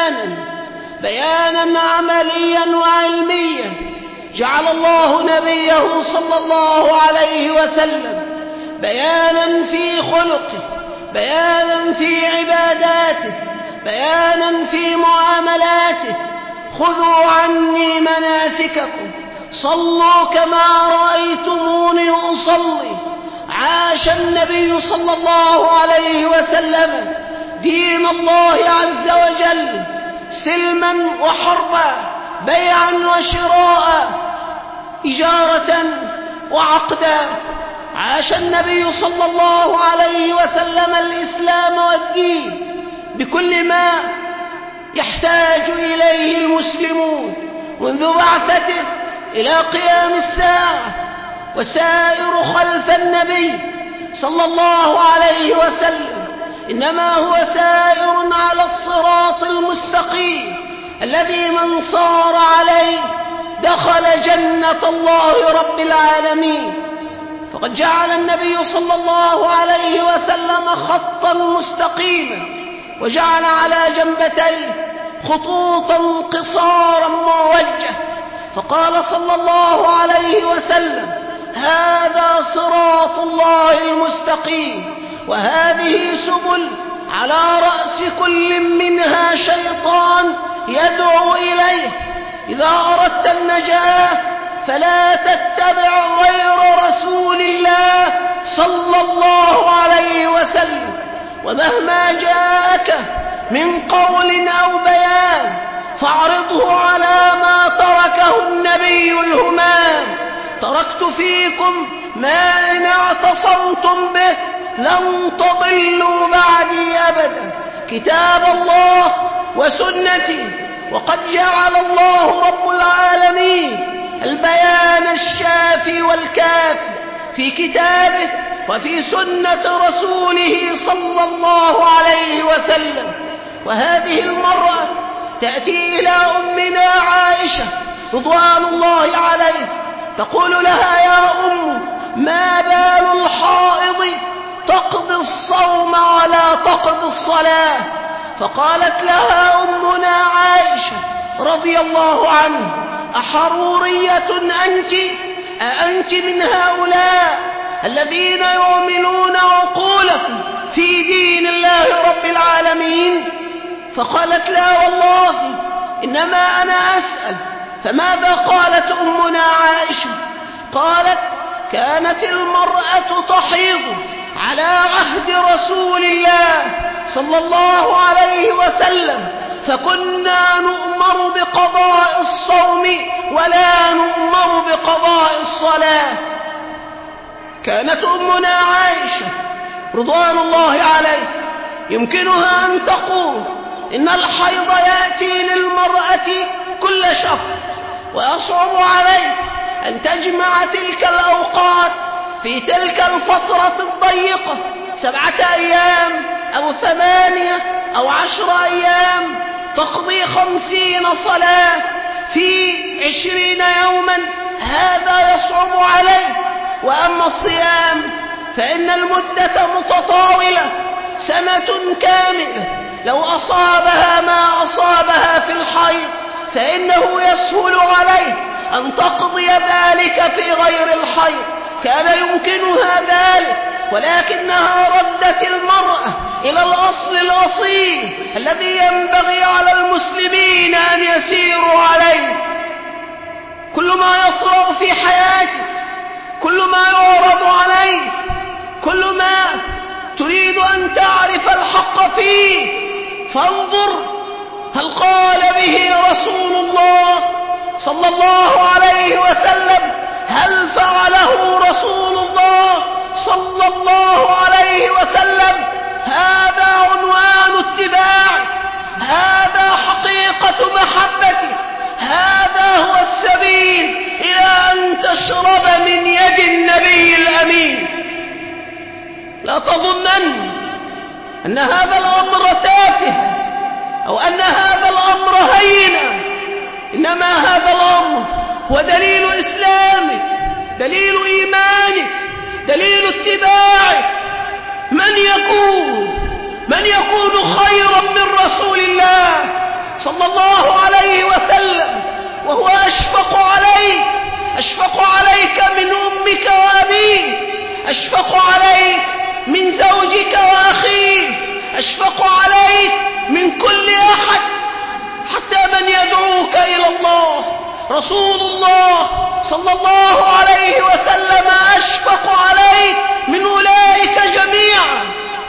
بيانا عمليا وعلميا. جعل الله نبيه صلى الله عليه وسلم بيانا في خلقه، بيانا في عباداته، بيانا في معاملاته. خذوا عني مناسككم صلوا كما رأيتموني أصلي. عاش النبي صلى الله عليه وسلم دين الله عز وجل سلما وحربا، بيعا وشراء، إجارة وعقدا. عاش النبي صلى الله عليه وسلم الإسلام والدين بكل ما يحتاج إليه المسلمون منذ بعثته إلى قيام الساعة. وسائر خلف النبي صلى الله عليه وسلم إنما هو سائر على الصراط المستقيم الذي من صار عليه دخل جنة الله رب العالمين. فقد جعل النبي صلى الله عليه وسلم خطا مستقيما، وجعل على جنبتيه خطوطا قصارا موجة، فقال صلى الله عليه وسلم: هذا صراط الله المستقيم، وهذه سبل على رأس كل منها شيطان يدعو إليه. إذا أردت النجاة فلا تتبع غير رسول الله صلى الله عليه وسلم، ومهما جاءك من قول أو بيان فاعرضه على ما تركه النبي الهمام. تركت فيكم ما إن اعتصمتم به لن تضلوا بعدي أبدا، كتاب الله وسنتي. وقد جعل الله رب العالمين البيان الشافي والكافي في كتابه وفي سنة رسوله صلى الله عليه وسلم. وهذه المرأة تأتي إلى أمنا عائشة رضوان الله عليها تقول لها: يا أم، ما بال الحائض تقضي الصوم ولا تقضي الصلاة؟ فقالت لها أمنا عائشة رضي الله عنها: أحرورية أنت؟ أأنت من هؤلاء الذين يؤمنون عقولهم في دين الله رب العالمين؟ فقالت: لا والله، إنما أنا أسأل. فماذا قالت أمنا عائشة؟ قالت: كانت المرأة تحيض على عهد رسول الله صلى الله عليه وسلم، فكنا نؤمر بقضاء الصوم ولا نؤمر بقضاء الصلاة. كانت أمنا عائشة رضوان الله عليه يمكنها أن تقول إن الحيض يأتي للمرأة كل شهر، ويصعب عليه أن تجمع تلك الأوقات في تلك الفترة الضيقة 7 أيام أو 8 أو 10 أيام، تقضي 50 صلاة في 20 يوما. هذا يصعب عليه. وأما الصيام فإن المدة متطاولة سنة كاملة، لو أصابها ما أصابها في الحيض فإنه يسهل عليه أن تقضي ذلك في غير الحيض، كان يمكنها ذلك، ولكنها ردت المرأة إلى الأصل الأصيل الذي ينبغي على المسلمين أن يسيروا عليه. كل ما يطرأ في حياتك، كل ما يعرض عليك، كل ما تريد أن تعرف الحق فيه فانظر هل قال به رسول الله صلى الله عليه وسلم، هل فعله رسول الله صلى الله عليه وسلم. هذا عنوان اتباع، هذا حقيقة محبته، هذا هو السبيل إلى أن تشرب من يد النبي الأمين. لا تظنن أن هذا الأمر تافه أو أن هذا الأمر هينا، إنما هذا الأمر هو دليل إسلامك، دليل إيمانك، دليل اتباعك. من يكون خيرا من رسول الله صلى الله عليه وسلم وهو أشفق عليك من أمك وأبيك، أشفق عليك من زوجك وأخيك، أشفق عليك من كل أحد، حتى من يدعوك إلى الله. رسول الله صلى الله عليه وسلم أشفق عليك من أولئك جميعا،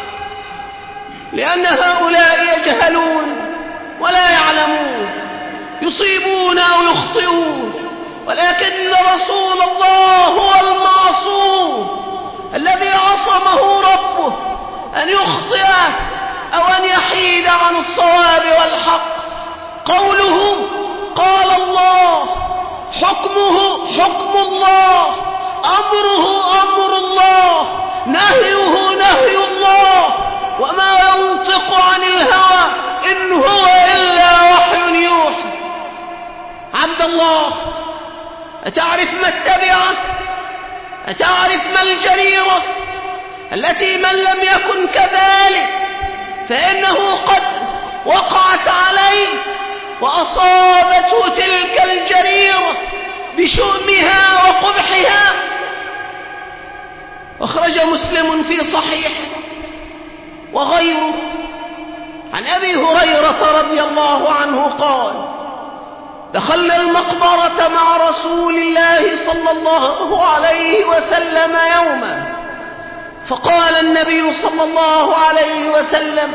لأن هؤلاء يجهلون ولا يعلمون، يصيبون أو يخطئون، ولكن رسول الله هو المعصوم الذي عصمه ربه أن يخطئ أو أن يحيد عن الصواب والحق. قوله قال الله، حكمه حكم الله، أمره أمر الله، نهيه نهي الله، وما ينطق عن الهوى إن هو إلا وحي يوحى. عبد الله، أتعرف ما اتبعه؟ أتعرف ما الجريرة التي من لم يكن كذلك فإنه قد وقعت عليه وأصابته تلك الجريرة بشؤمها وقبحها؟ أخرج مسلم في صحيحه وغيره عن أبي هريرة رضي الله عنه قال: دخلنا المقبرة مع رسول الله صلى الله عليه وسلم يوما، فقال النبي صلى الله عليه وسلم: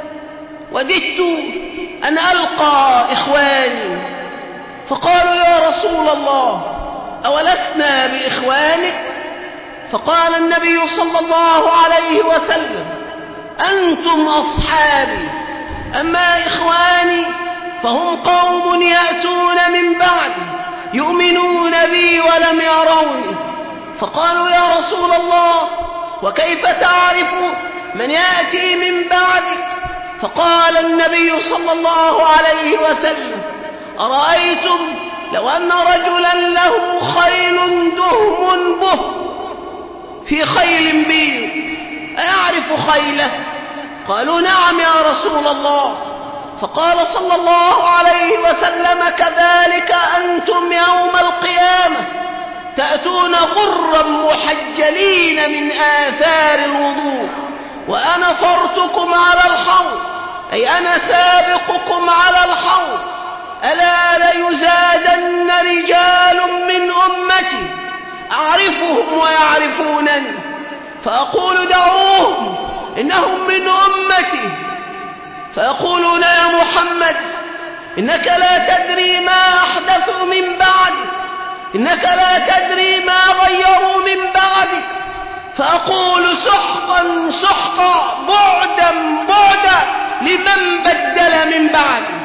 وددت أن ألقى إخواني. فقالوا: يا رسول الله، أولسنا بإخوانك؟ فقال النبي صلى الله عليه وسلم: أنتم أصحابي، أما إخواني فهم قوم يأتون من بعدي يؤمنون بي ولم يروني. فقالوا: يا رسول الله، وكيف تعرف من يأتي من بعدك؟ فقال النبي صلى الله عليه وسلم: أرأيتم لو أن رجلا له خيل دهم به في خيل بيض، أيعرف خيله؟ قالوا: نعم يا رسول الله. فقال صلى الله عليه وسلم: كذلك أنتم يوم القيامة تأتون غرا محجلين من آثار الوضوء، وأنا فرتكم على الحوض، أي أنا سابقكم على الحوض. ألا ليزادن رجال من أمتي أعرفهم ويعرفونني، فأقول: دعوهم إنهم من أمتي، فيقولون: يا محمد، إنك لا تدري ما أحدثوا من بعدك، إنك لا تدري ما غيروا من بعدك. فأقول: سحقا سحقا، بعدا بعدا لمن بدل من بعدي.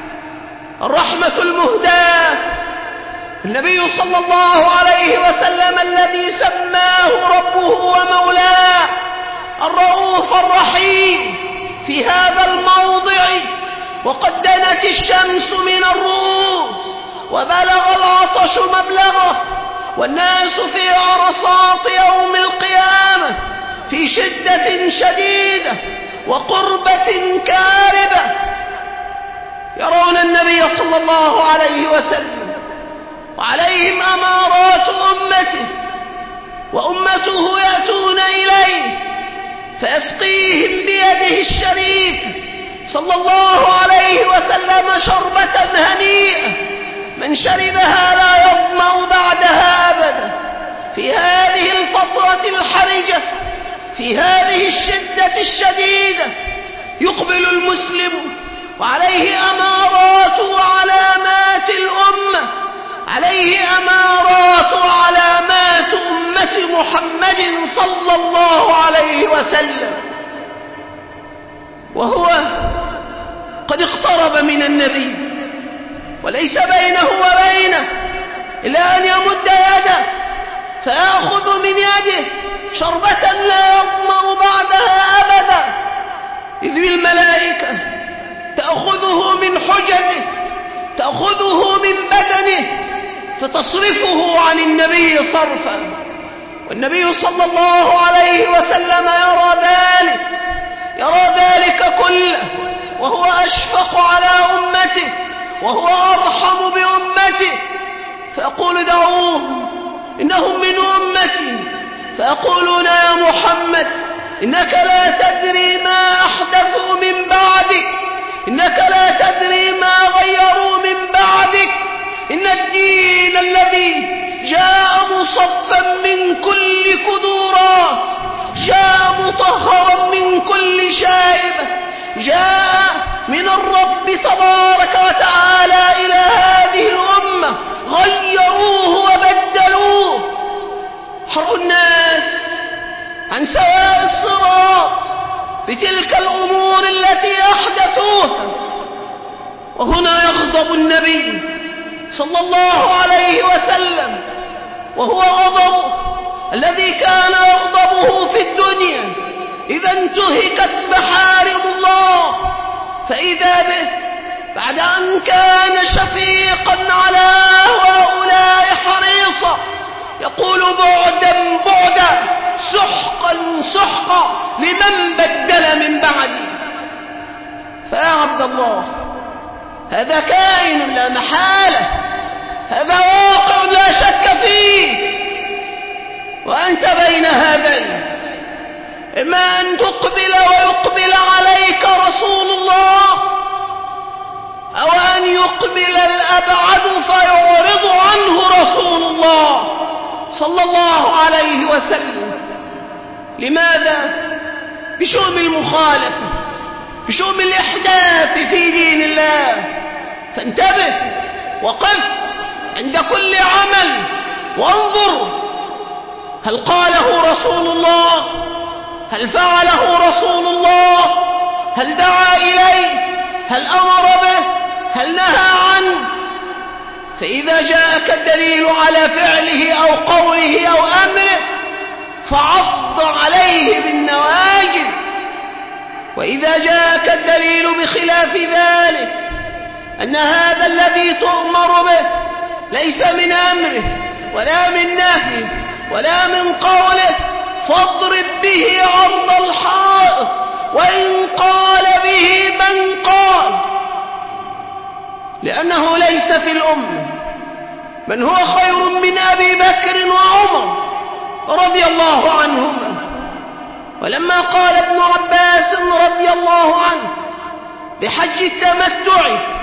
الرحمة المهداة النبي صلى الله عليه وسلم الذي سماه ربه ومولاه الرؤوف الرحيم في هذا الموضع، وقد دنت الشمس من الرؤوس وبلغ العطش مبلغه والناس في عرصات يوم القيامة في شدة شديدة وقربة كاربة، يرون النبي صلى الله عليه وسلم وعليهم أمارات أمته، وأمته يأتون إليه فيسقيهم بيده الشريف صلى الله عليه وسلم شربة هنيئة من شربها لا يظمأ بعدها أبدا. في هذه الفترة الحرجة، في هذه الشدة الشديدة، يقبل المسلم وعليه أمارات وعلامات الأمة، عليه أمارات وعلامات أمة محمد صلى الله عليه وسلم، وهو قد اقترب من النبي وليس بينه وبينه إلا أن يمد يده فيأخذ من يده شربة لا يظمأ بعدها أبدا، إذ بالملائكة تأخذه من حجزه، تأخذه من بدنه فتصرفه عن النبي صرفا، والنبي صلى الله عليه وسلم يرى ذلك كله، وهو أشفق على أمته وهو أرحم بأمته، فيقول دعوهم إنهم من أمتي، فيقولون يا محمد إنك لا تدري ما أحدثوا من بعدك، إنك لا تدري ما غيروا من بعدك، إن الدين الذي جاء مصفا من كل كدورات، جاء مطهرا من كل شائبة، جاء من الرب تبارك وتعالى إلى هذه الأمة، غيروه وبدلوه، حروا الناس عن سواء الصراط بتلك الأمور التي أحدثوها. وهنا يغضب النبي صلى الله عليه وسلم، وهو غضبه الذي كان يغضبه في الدنيا إذا انتهكت محارم الله، فإذا به بعد أن كان شفيقا على هؤلاء حريصا يقول بعدا بعدا، سحقا سحقا لمن بدل من بعدي. فيا عبد الله، هذا كائن لا محالة، هذا واقع لا شك فيه، وأنت بين هذين، إما أن تقبل ويقبل عليك رسول الله، أو أن يقبل الأبعد فيعرض عنه رسول الله صلى الله عليه وسلم. لماذا؟ بشؤم المخالفة، بشؤم الإحداث في دين الله. فانتبه، وقف عند كل عمل وانظر، هل قاله رسول الله؟ هل فعله رسول الله؟ هل دعا إليه؟ هل أمر به؟ هل نهى عنه؟ فإذا جاءك الدليل على فعله أو قوله أو أمره فعض عليه بالنواجذ، وإذا جاءك الدليل بخلاف ذلك أن هذا الذي تؤمر به ليس من أمره ولا من نهيه ولا من قوله فاضرب به عرض الحائط، وإن قال به من قال، لأنه ليس في الأمة من هو خير من أبي بكر وعمر رضي الله عنهما. ولما قال ابن عباس رضي الله عنه بحج التمتع،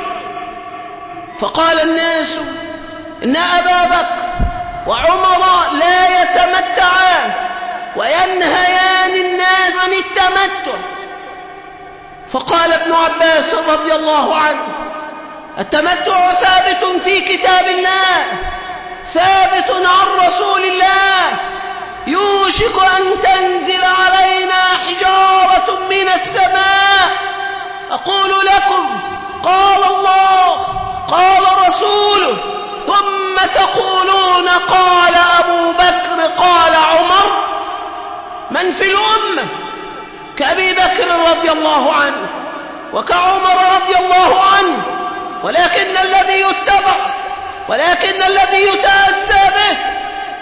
فقال الناس إن أبا بكر وعمر لا يتمتعان وينهيان الناس عن التمتع، فقال ابن عباس رضي الله عنه التمتع ثابت في كتاب الله، ثابت عن رسول الله، يوشك أن تنزل علينا حجارة من السماء. أقول لكم قال الله قال رسوله، ثم تقولون قال أبو بكر قال عمر. من في الأمة كأبي بكر رضي الله عنه وكعمر رضي الله عنه، ولكن الذي يتبع، ولكن الذي يتأسى به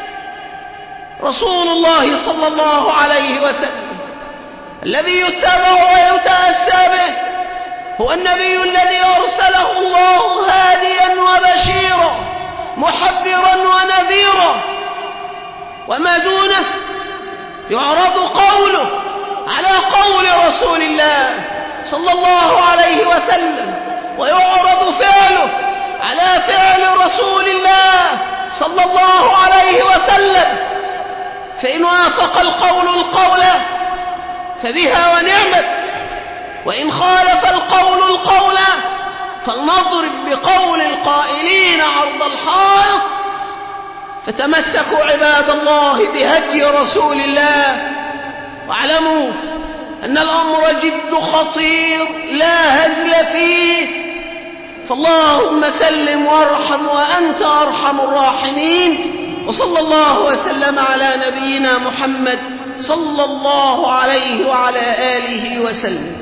رسول الله صلى الله عليه وسلم الذي يتبع ويتأسى به هو النبي الذي أرسله الله هاديا وبشيرا محذرا ونذيرا، وما دونه يعرض قوله على قول رسول الله صلى الله عليه وسلم، ويعرض فعله على فعل رسول الله صلى الله عليه وسلم. فإن وافق القول القول فبها ونعمت، وإن خالف القول القول فلنضرب بقول القائلين عرض الحائط. فتمسكوا عباد الله بهدي رسول الله، واعلموا أن الأمر جد خطير لا هزل فيه، فاللهم سلم وارحم وأنت أرحم الراحمين. وصلى الله وسلم على نبينا محمد صلى الله عليه وعلى آله وسلم.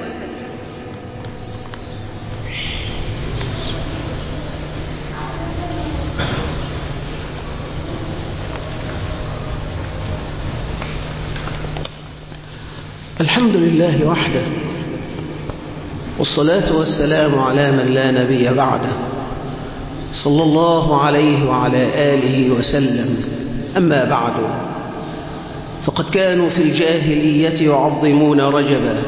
الحمد لله وحده، والصلاة والسلام على من لا نبي بعده، صلى الله عليه وعلى آله وسلم. أما بعد، فقد كانوا في الجاهلية يعظمون رجبا،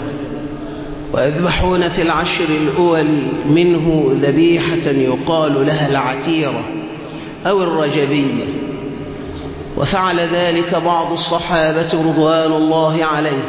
ويذبحون في العشر الأول منه ذبيحة يقال لها العتيرة أو الرجبية، وفعل ذلك بعض الصحابة رضوان الله عليه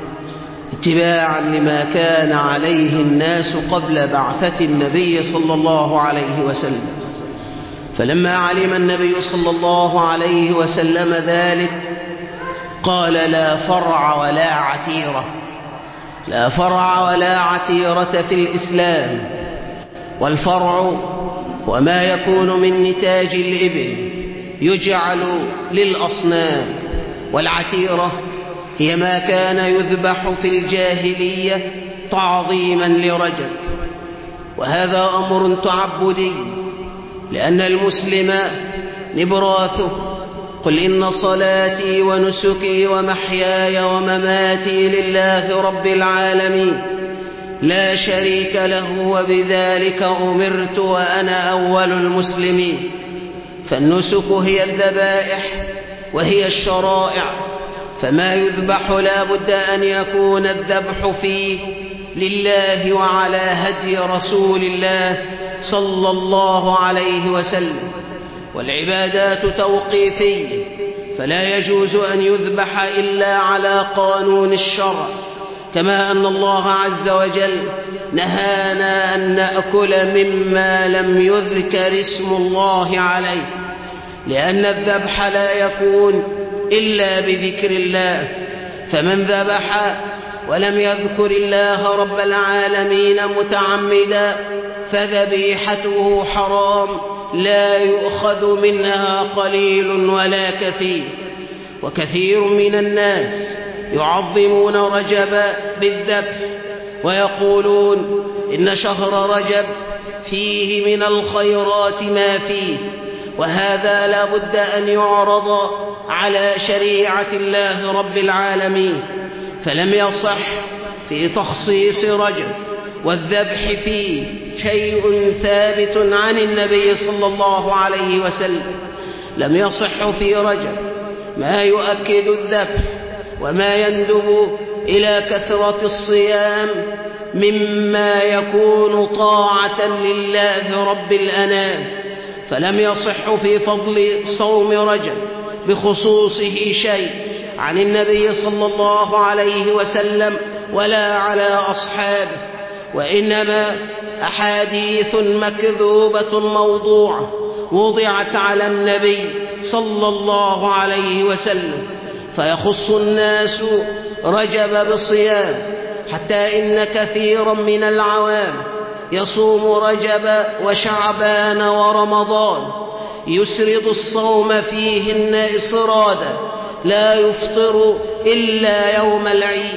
اتباعا لما كان عليه الناس قبل بعثة النبي صلى الله عليه وسلم. فلما علم النبي صلى الله عليه وسلم ذلك قال: لا فرع ولا عتيرة، لا فرع ولا عتيرة في الإسلام. والفرع وما يكون من نتاج الإبل يجعل للأصنام، والعتيرة هي ما كان يذبح في الجاهلية تعظيما لرجب. وهذا أمر تعبدي، لأن المسلم نبراثه: قل إن صلاتي ونسكي ومحياي ومماتي لله رب العالمين لا شريك له وبذلك أمرت وأنا أول المسلمين. فالنسك هي الذبائح وهي الشرائع، فما يذبح لا بد أن يكون الذبح فيه لله وعلى هدي رسول الله صلى الله عليه وسلم. والعبادات توقيفية، فلا يجوز أن يذبح إلا على قانون الشرع، كما أن الله عز وجل نهانا أن نأكل مما لم يذكر اسم الله عليه، لأن الذبح لا يكون إلا بذكر الله. فمن ذبح ولم يذكر الله رب العالمين متعمدا فذبيحته حرام، لا يؤخذ منها قليل ولا كثير. وكثير من الناس يعظمون رجب بالذبح، ويقولون إن شهر رجب فيه من الخيرات ما فيه، وهذا لا بد أن يعرض على شريعة الله رب العالمين. فلم يصح في تخصيص رجب والذبح فيه شيء ثابت عن النبي صلى الله عليه وسلم. لم يصح في رجب ما يؤكد الذبح وما يندب إلى كثرة الصيام مما يكون طاعة لله رب الأنام. فلم يصح في فضل صوم رجب بخصوصه شيء عن النبي صلى الله عليه وسلم ولا على أصحابه، وإنما أحاديث مكذوبة موضوعة وضعت على النبي صلى الله عليه وسلم، فيخص الناس رجب بالصيام، حتى إن كثيرا من العوام يصوم رجب وشعبان ورمضان، يسرد الصوم فيهن إسرادا، لا يفطر إلا يوم العيد.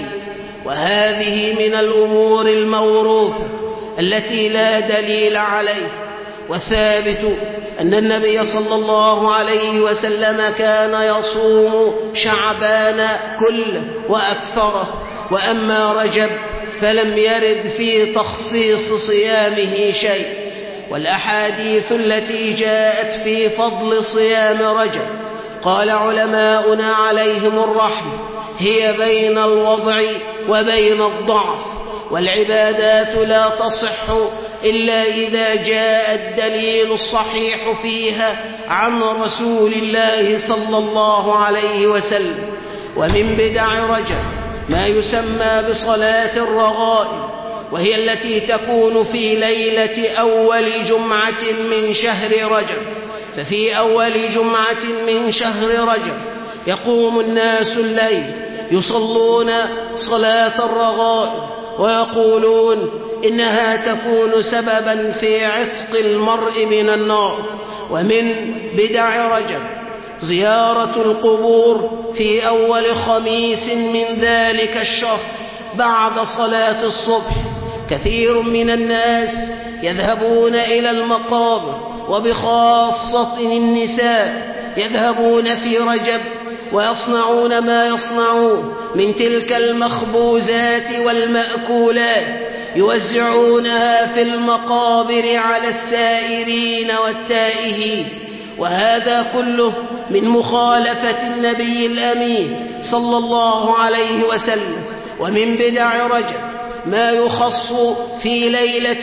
وهذه من الأمور الموروثة التي لا دليل عليه، والثابت أن النبي صلى الله عليه وسلم كان يصوم شعبان كله وأكثره، وأما رجب فلم يرد في تخصيص صيامه شيء. والأحاديث التي جاءت في فضل صيام رجب قال علماؤنا عليهم الرحمة هي بين الوضع وبين الضعف، والعبادات لا تصح إلا إذا جاء الدليل الصحيح فيها عن رسول الله صلى الله عليه وسلم. ومن بدع رجب ما يسمى بصلاة الرغائب، وهي التي تكون في ليلة أول جمعة من شهر رجب. ففي أول جمعة من شهر رجب يقوم الناس الليل يصلون صلاة الرغائب ويقولون إنها تكون سببا في عتق المرء من النار. ومن بدع رجب زيارة القبور في أول خميس من ذلك الشهر بعد صلاة الصبح. كثير من الناس يذهبون إلى المقابر، وبخاصة النساء يذهبون في رجب ويصنعون ما يصنعون من تلك المخبوزات والمأكولات يوزعونها في المقابر على السائرين والتائهين، وهذا كله من مخالفة النبي الأمين صلى الله عليه وسلم. ومن بدع رجب ما يخص في ليلة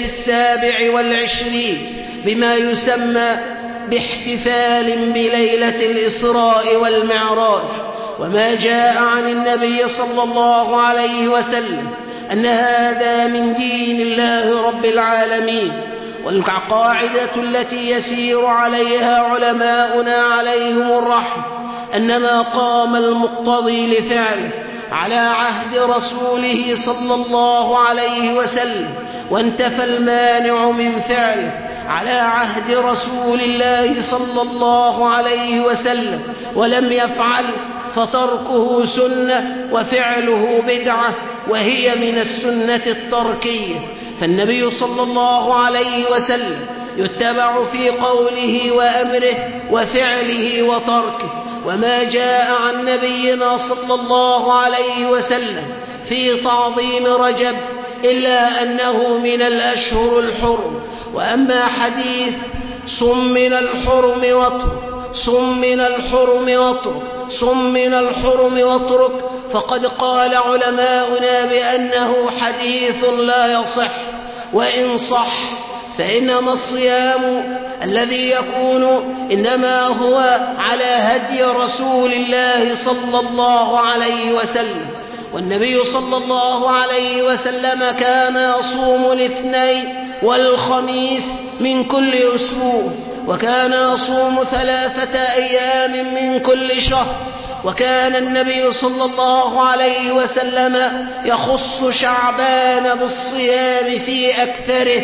27 بما يسمى باحتفال بليلة الإسراء والمعراج، وما جاء عن النبي صلى الله عليه وسلم أن هذا من دين الله رب العالمين. والقاعدة التي يسير عليها علماؤنا عليهم الرحمة أن ما قام المقتضي لفعله على عهد رسوله صلى الله عليه وسلم وانتفى المانع من فعله على عهد رسول الله صلى الله عليه وسلم ولم يفعل فتركه سنة وفعله بدعة، وهي من السنة التركية. فالنبي صلى الله عليه وسلم يتبع في قوله وأمره وفعله وتركه. وما جاء عن نبينا صلى الله عليه وسلم في تعظيم رجب إلا أنه من الأشهر الحرم. وأما حديث صم من الحرم واترك، صم من الحرم واترك، صم من الحرم واترك، فقد قال علماؤنا بأنه حديث لا يصح. وإن صح فإنما الصيام الذي يكون إنما هو على هدي رسول الله صلى الله عليه وسلم. والنبي صلى الله عليه وسلم كان يصوم الاثنين والخميس من كل أسبوع، وكان يصوم 3 أيام من كل شهر. وكان النبي صلى الله عليه وسلم يخص شعبان بالصيام في أكثره.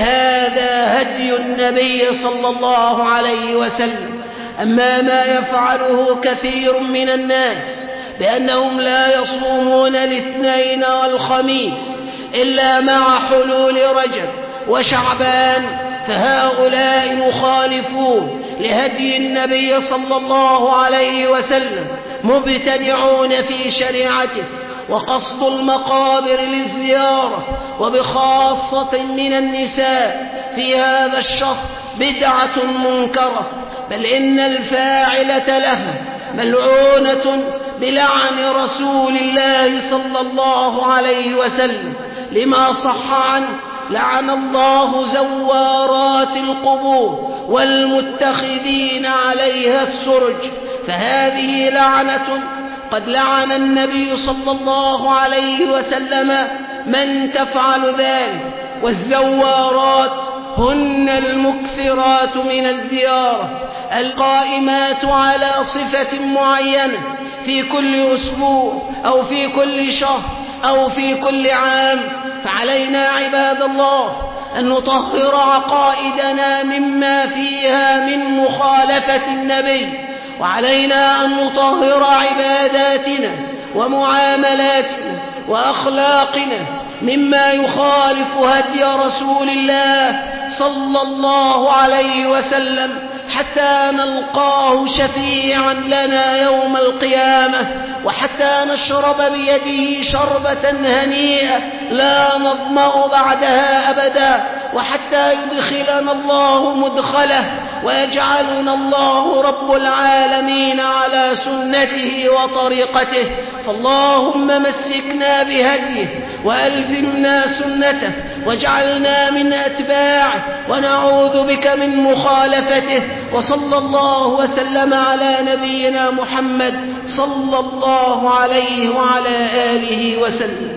هذا هدي النبي صلى الله عليه وسلم. أما ما يفعله كثير من الناس بأنهم لا يصومون الاثنين والخميس إلا مع حلول رجب وشعبان، فهؤلاء مخالفون لهدي النبي صلى الله عليه وسلم، مبتدعون في شريعته. وقصد المقابر للزيارة وبخاصة من النساء في هذا الشهر بدعة منكرة، بل إن الفاعلة لها ملعونة بلعن رسول الله صلى الله عليه وسلم، لما صح عنه: لعن الله زوارات القبور والمتخذين عليها السرج. فهذه لعنة قد لعن النبي صلى الله عليه وسلم من تفعل ذلك. والزوارات هن المكثرات من الزيارة القائمات على صفة معينة في كل أسبوع أو في كل شهر أو في كل عام. فعلينا عباد الله أن نطهر عقائدنا مما فيها من مخالفة النبي، وعلينا أن نطهر عباداتنا ومعاملاتنا وأخلاقنا مما يخالف هدي رسول الله صلى الله عليه وسلم حتى نلقاه شفيعا لنا يوم القيامة، وحتى نشرب بيده شربة هنيئة لا نظمأ بعدها أبدا، وحتى يدخلنا الله مدخله ويجعلنا الله رب العالمين على سنته وطريقته. فاللهم مسكنا بهديه وألزمنا سنته واجعلنا من أتباعه، ونعوذ بك من مخالفته. وصلى الله وسلم على نبينا محمد صلى الله عليه وعلى آله وسلم.